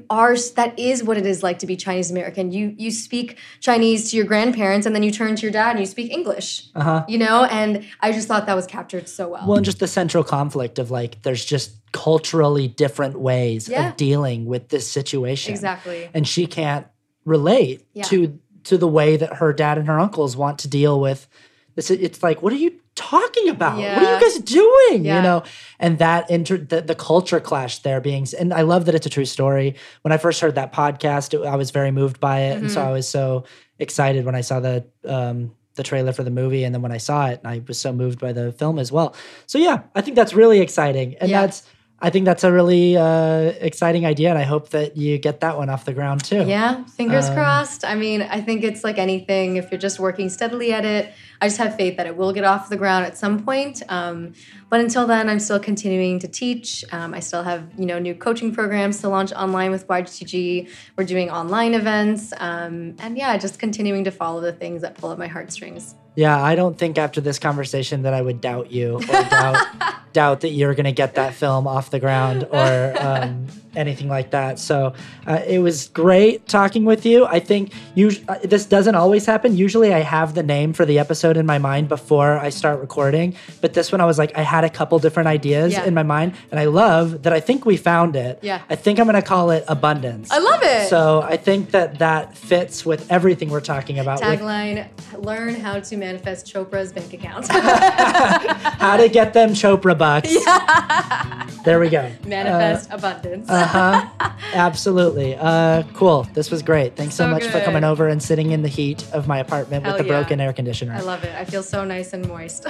that is what it is like to be Chinese American. You speak Chinese to your grandparents, and then you turn to your dad and you speak English. You know, and I just thought that was captured so well. Well, and just the central conflict of like, there's just culturally different ways of dealing with this situation. Exactly. And she can't relate to the way that her dad and her uncles want to deal with this. It's like, what are you talking about? What are you guys doing? You know, and that the culture clash there and I love that it's a true story. When I first heard that podcast, I was very moved by it, and so I was so excited when I saw the trailer for the movie, and then when I saw it, I was so moved by the film as well. So yeah, I think that's really exciting, and I think that's a really exciting idea, and I hope that you get that one off the ground too. Yeah, fingers crossed. I mean, I think it's like anything. If you're just working steadily at it, I just have faith that it will get off the ground at some point. But until then, I'm still continuing to teach. I still have, you know, new coaching programs to launch online with YGTG. We're doing online events. And yeah, just continuing to follow the things that pull at my heartstrings. Yeah, I don't think after this conversation that I would doubt you or doubt that you're going to get that film off the ground or anything like that. So it was great talking with you. I think this doesn't always happen. Usually I have the name for the episode in my mind before I start recording. But this one I was like, I had a couple different ideas in my mind. And I love that I think we found it. Yeah. I think I'm going to call it Abundance. I love it. So I think that fits with everything we're talking about. Tagline, learn how to manifest Chopra's bank account. How to get them Chopra bucks. Yeah. There we go. Manifest abundance. Absolutely. Cool. This was great. Thanks so much for coming over and sitting in the heat of my apartment with the broken air conditioner. I love it. I feel so nice and moist.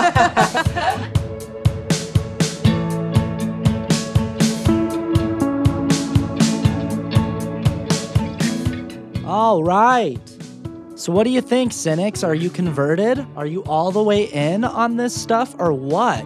All right. So what do you think, cynics? Are you converted? Are you all the way in on this stuff or what?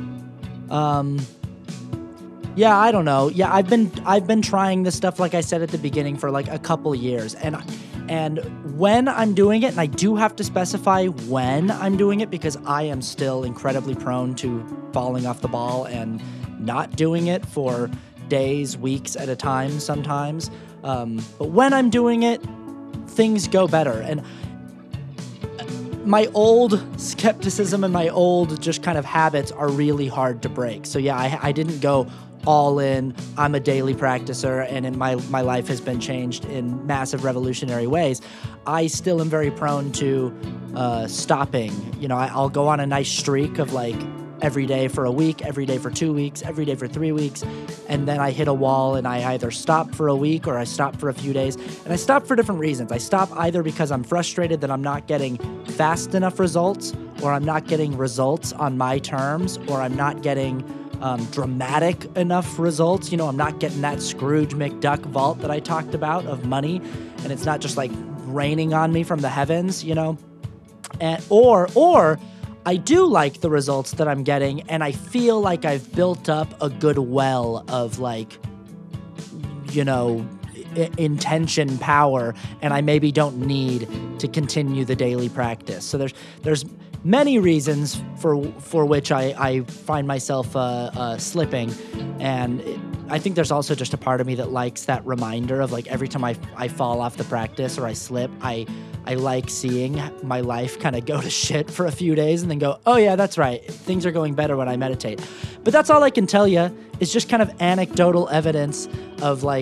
Yeah, I don't know. Yeah, I've been trying this stuff, like I said at the beginning, for like a couple years. And when I'm doing it, and I do have to specify when I'm doing it because I am still incredibly prone to falling off the ball and not doing it for days, weeks at a time sometimes. But when I'm doing it, things go better. And my old skepticism and my old just kind of habits are really hard to break. So yeah, I didn't go all in, I'm a daily practicer, and my life has been changed in massive revolutionary ways, I still am very prone to stopping. I'll go on a nice streak of like every day for a week, every day for 2 weeks, every day for 3 weeks, and then I hit a wall and I either stop for a week or I stop for a few days. And I stop for different reasons. I stop either because I'm frustrated that I'm not getting fast enough results, or I'm not getting results on my terms, or I'm not getting dramatic enough results. I'm not getting that Scrooge McDuck vault that I talked about of money, and it's not just like raining on me from the heavens, and or I do like the results that I'm getting, and I feel like I've built up a good well of intention power, and I maybe don't need to continue the daily practice. So there's many reasons for which I find myself slipping, and I think there's also just a part of me that likes that reminder of like every time I fall off the practice or I slip, I like seeing my life kind of go to shit for a few days and then go, oh yeah, that's right, things are going better when I meditate. But that's all I can tell you is just kind of anecdotal evidence of like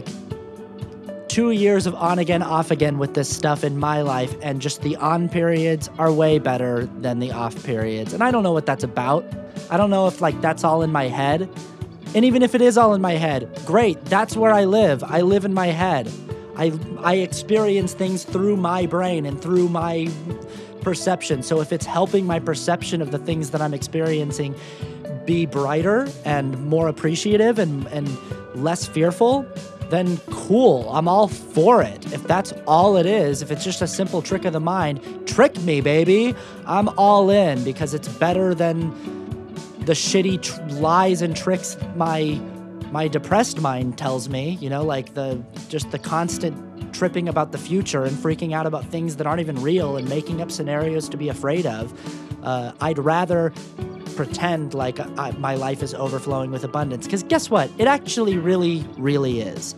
2 years of on again, off again with this stuff in my life, and just the on periods are way better than the off periods. And I don't know what that's about. I don't know if like that's all in my head. And even if it is all in my head, great, that's where I live. I live in my head. I experience things through my brain and through my perception. So if it's helping my perception of the things that I'm experiencing be brighter and more appreciative and less fearful, then cool, I'm all for it. If that's all it is, if it's just a simple trick of the mind, trick me, baby. I'm all in, because it's better than the shitty lies and tricks my depressed mind tells me, like the constant tripping about the future and freaking out about things that aren't even real and making up scenarios to be afraid of. I'd rather pretend like my life is overflowing with abundance, because guess what? It actually really, really is.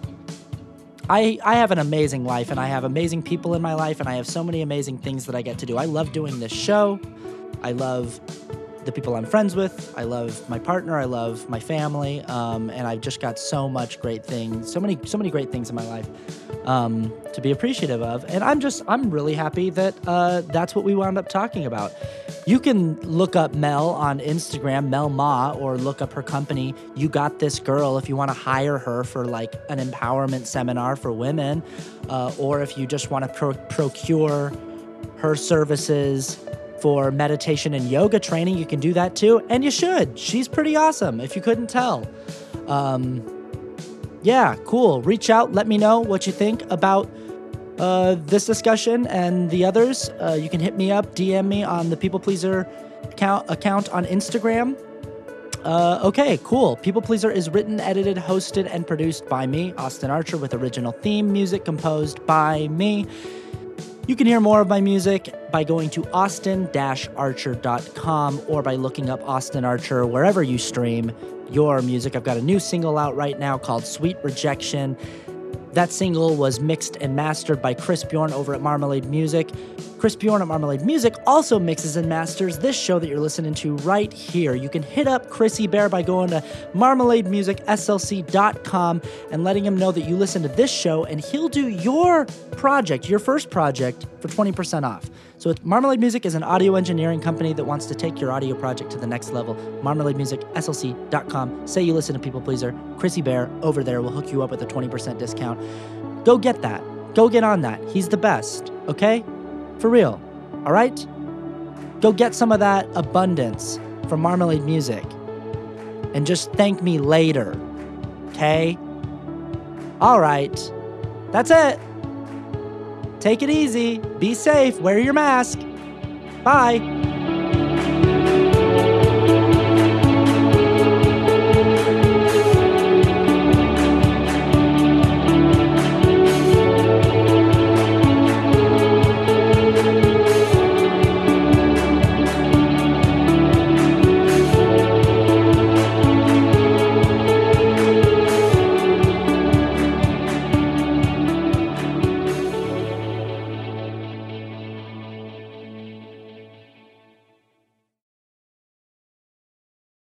I have an amazing life, and I have amazing people in my life, and I have so many amazing things that I get to do. I love doing this show. I love the people I'm friends with. I love my partner. I love my family. And I've just got so much great things, so many great things in my life to be appreciative of. And I'm really happy that that's what we wound up talking about. You can look up Mel on Instagram, Mel Ma, or look up her company, You Got This Girl, if you want to hire her for like an empowerment seminar for women, or if you just want to procure her services for meditation and yoga training, you can do that too. And you should. She's pretty awesome, if you couldn't tell. Yeah, cool. Reach out. Let me know what you think about this discussion and the others. You can hit me up, DM me on the People Pleaser account on Instagram. Okay, cool. People Pleaser is written, edited, hosted, and produced by me, Austin Archer, with original theme music composed by me. You can hear more of my music by going to austin-archer.com or by looking up Austin Archer wherever you stream your music. I've got a new single out right now called Sweet Rejection. That single was mixed and mastered by Chris Bjorn over at Marmalade Music. Chris Bjorn at Marmalade Music also mixes and masters this show that you're listening to right here. You can hit up Chrissy Bear by going to marmalademusicslc.com and letting him know that you listen to this show, and he'll do your project, your first project, for 20% off. So Marmalade Music is an audio engineering company that wants to take your audio project to the next level. marmalademusicslc.com. Say you listen to People Pleaser. Chrissy Bear over there will hook you up with a 20% discount. Go get that. Go get on that. He's the best, okay? For real, all right? Go get some of that abundance from Marmalade Music and just thank me later, okay? All right, that's it. Take it easy, be safe, wear your mask. Bye.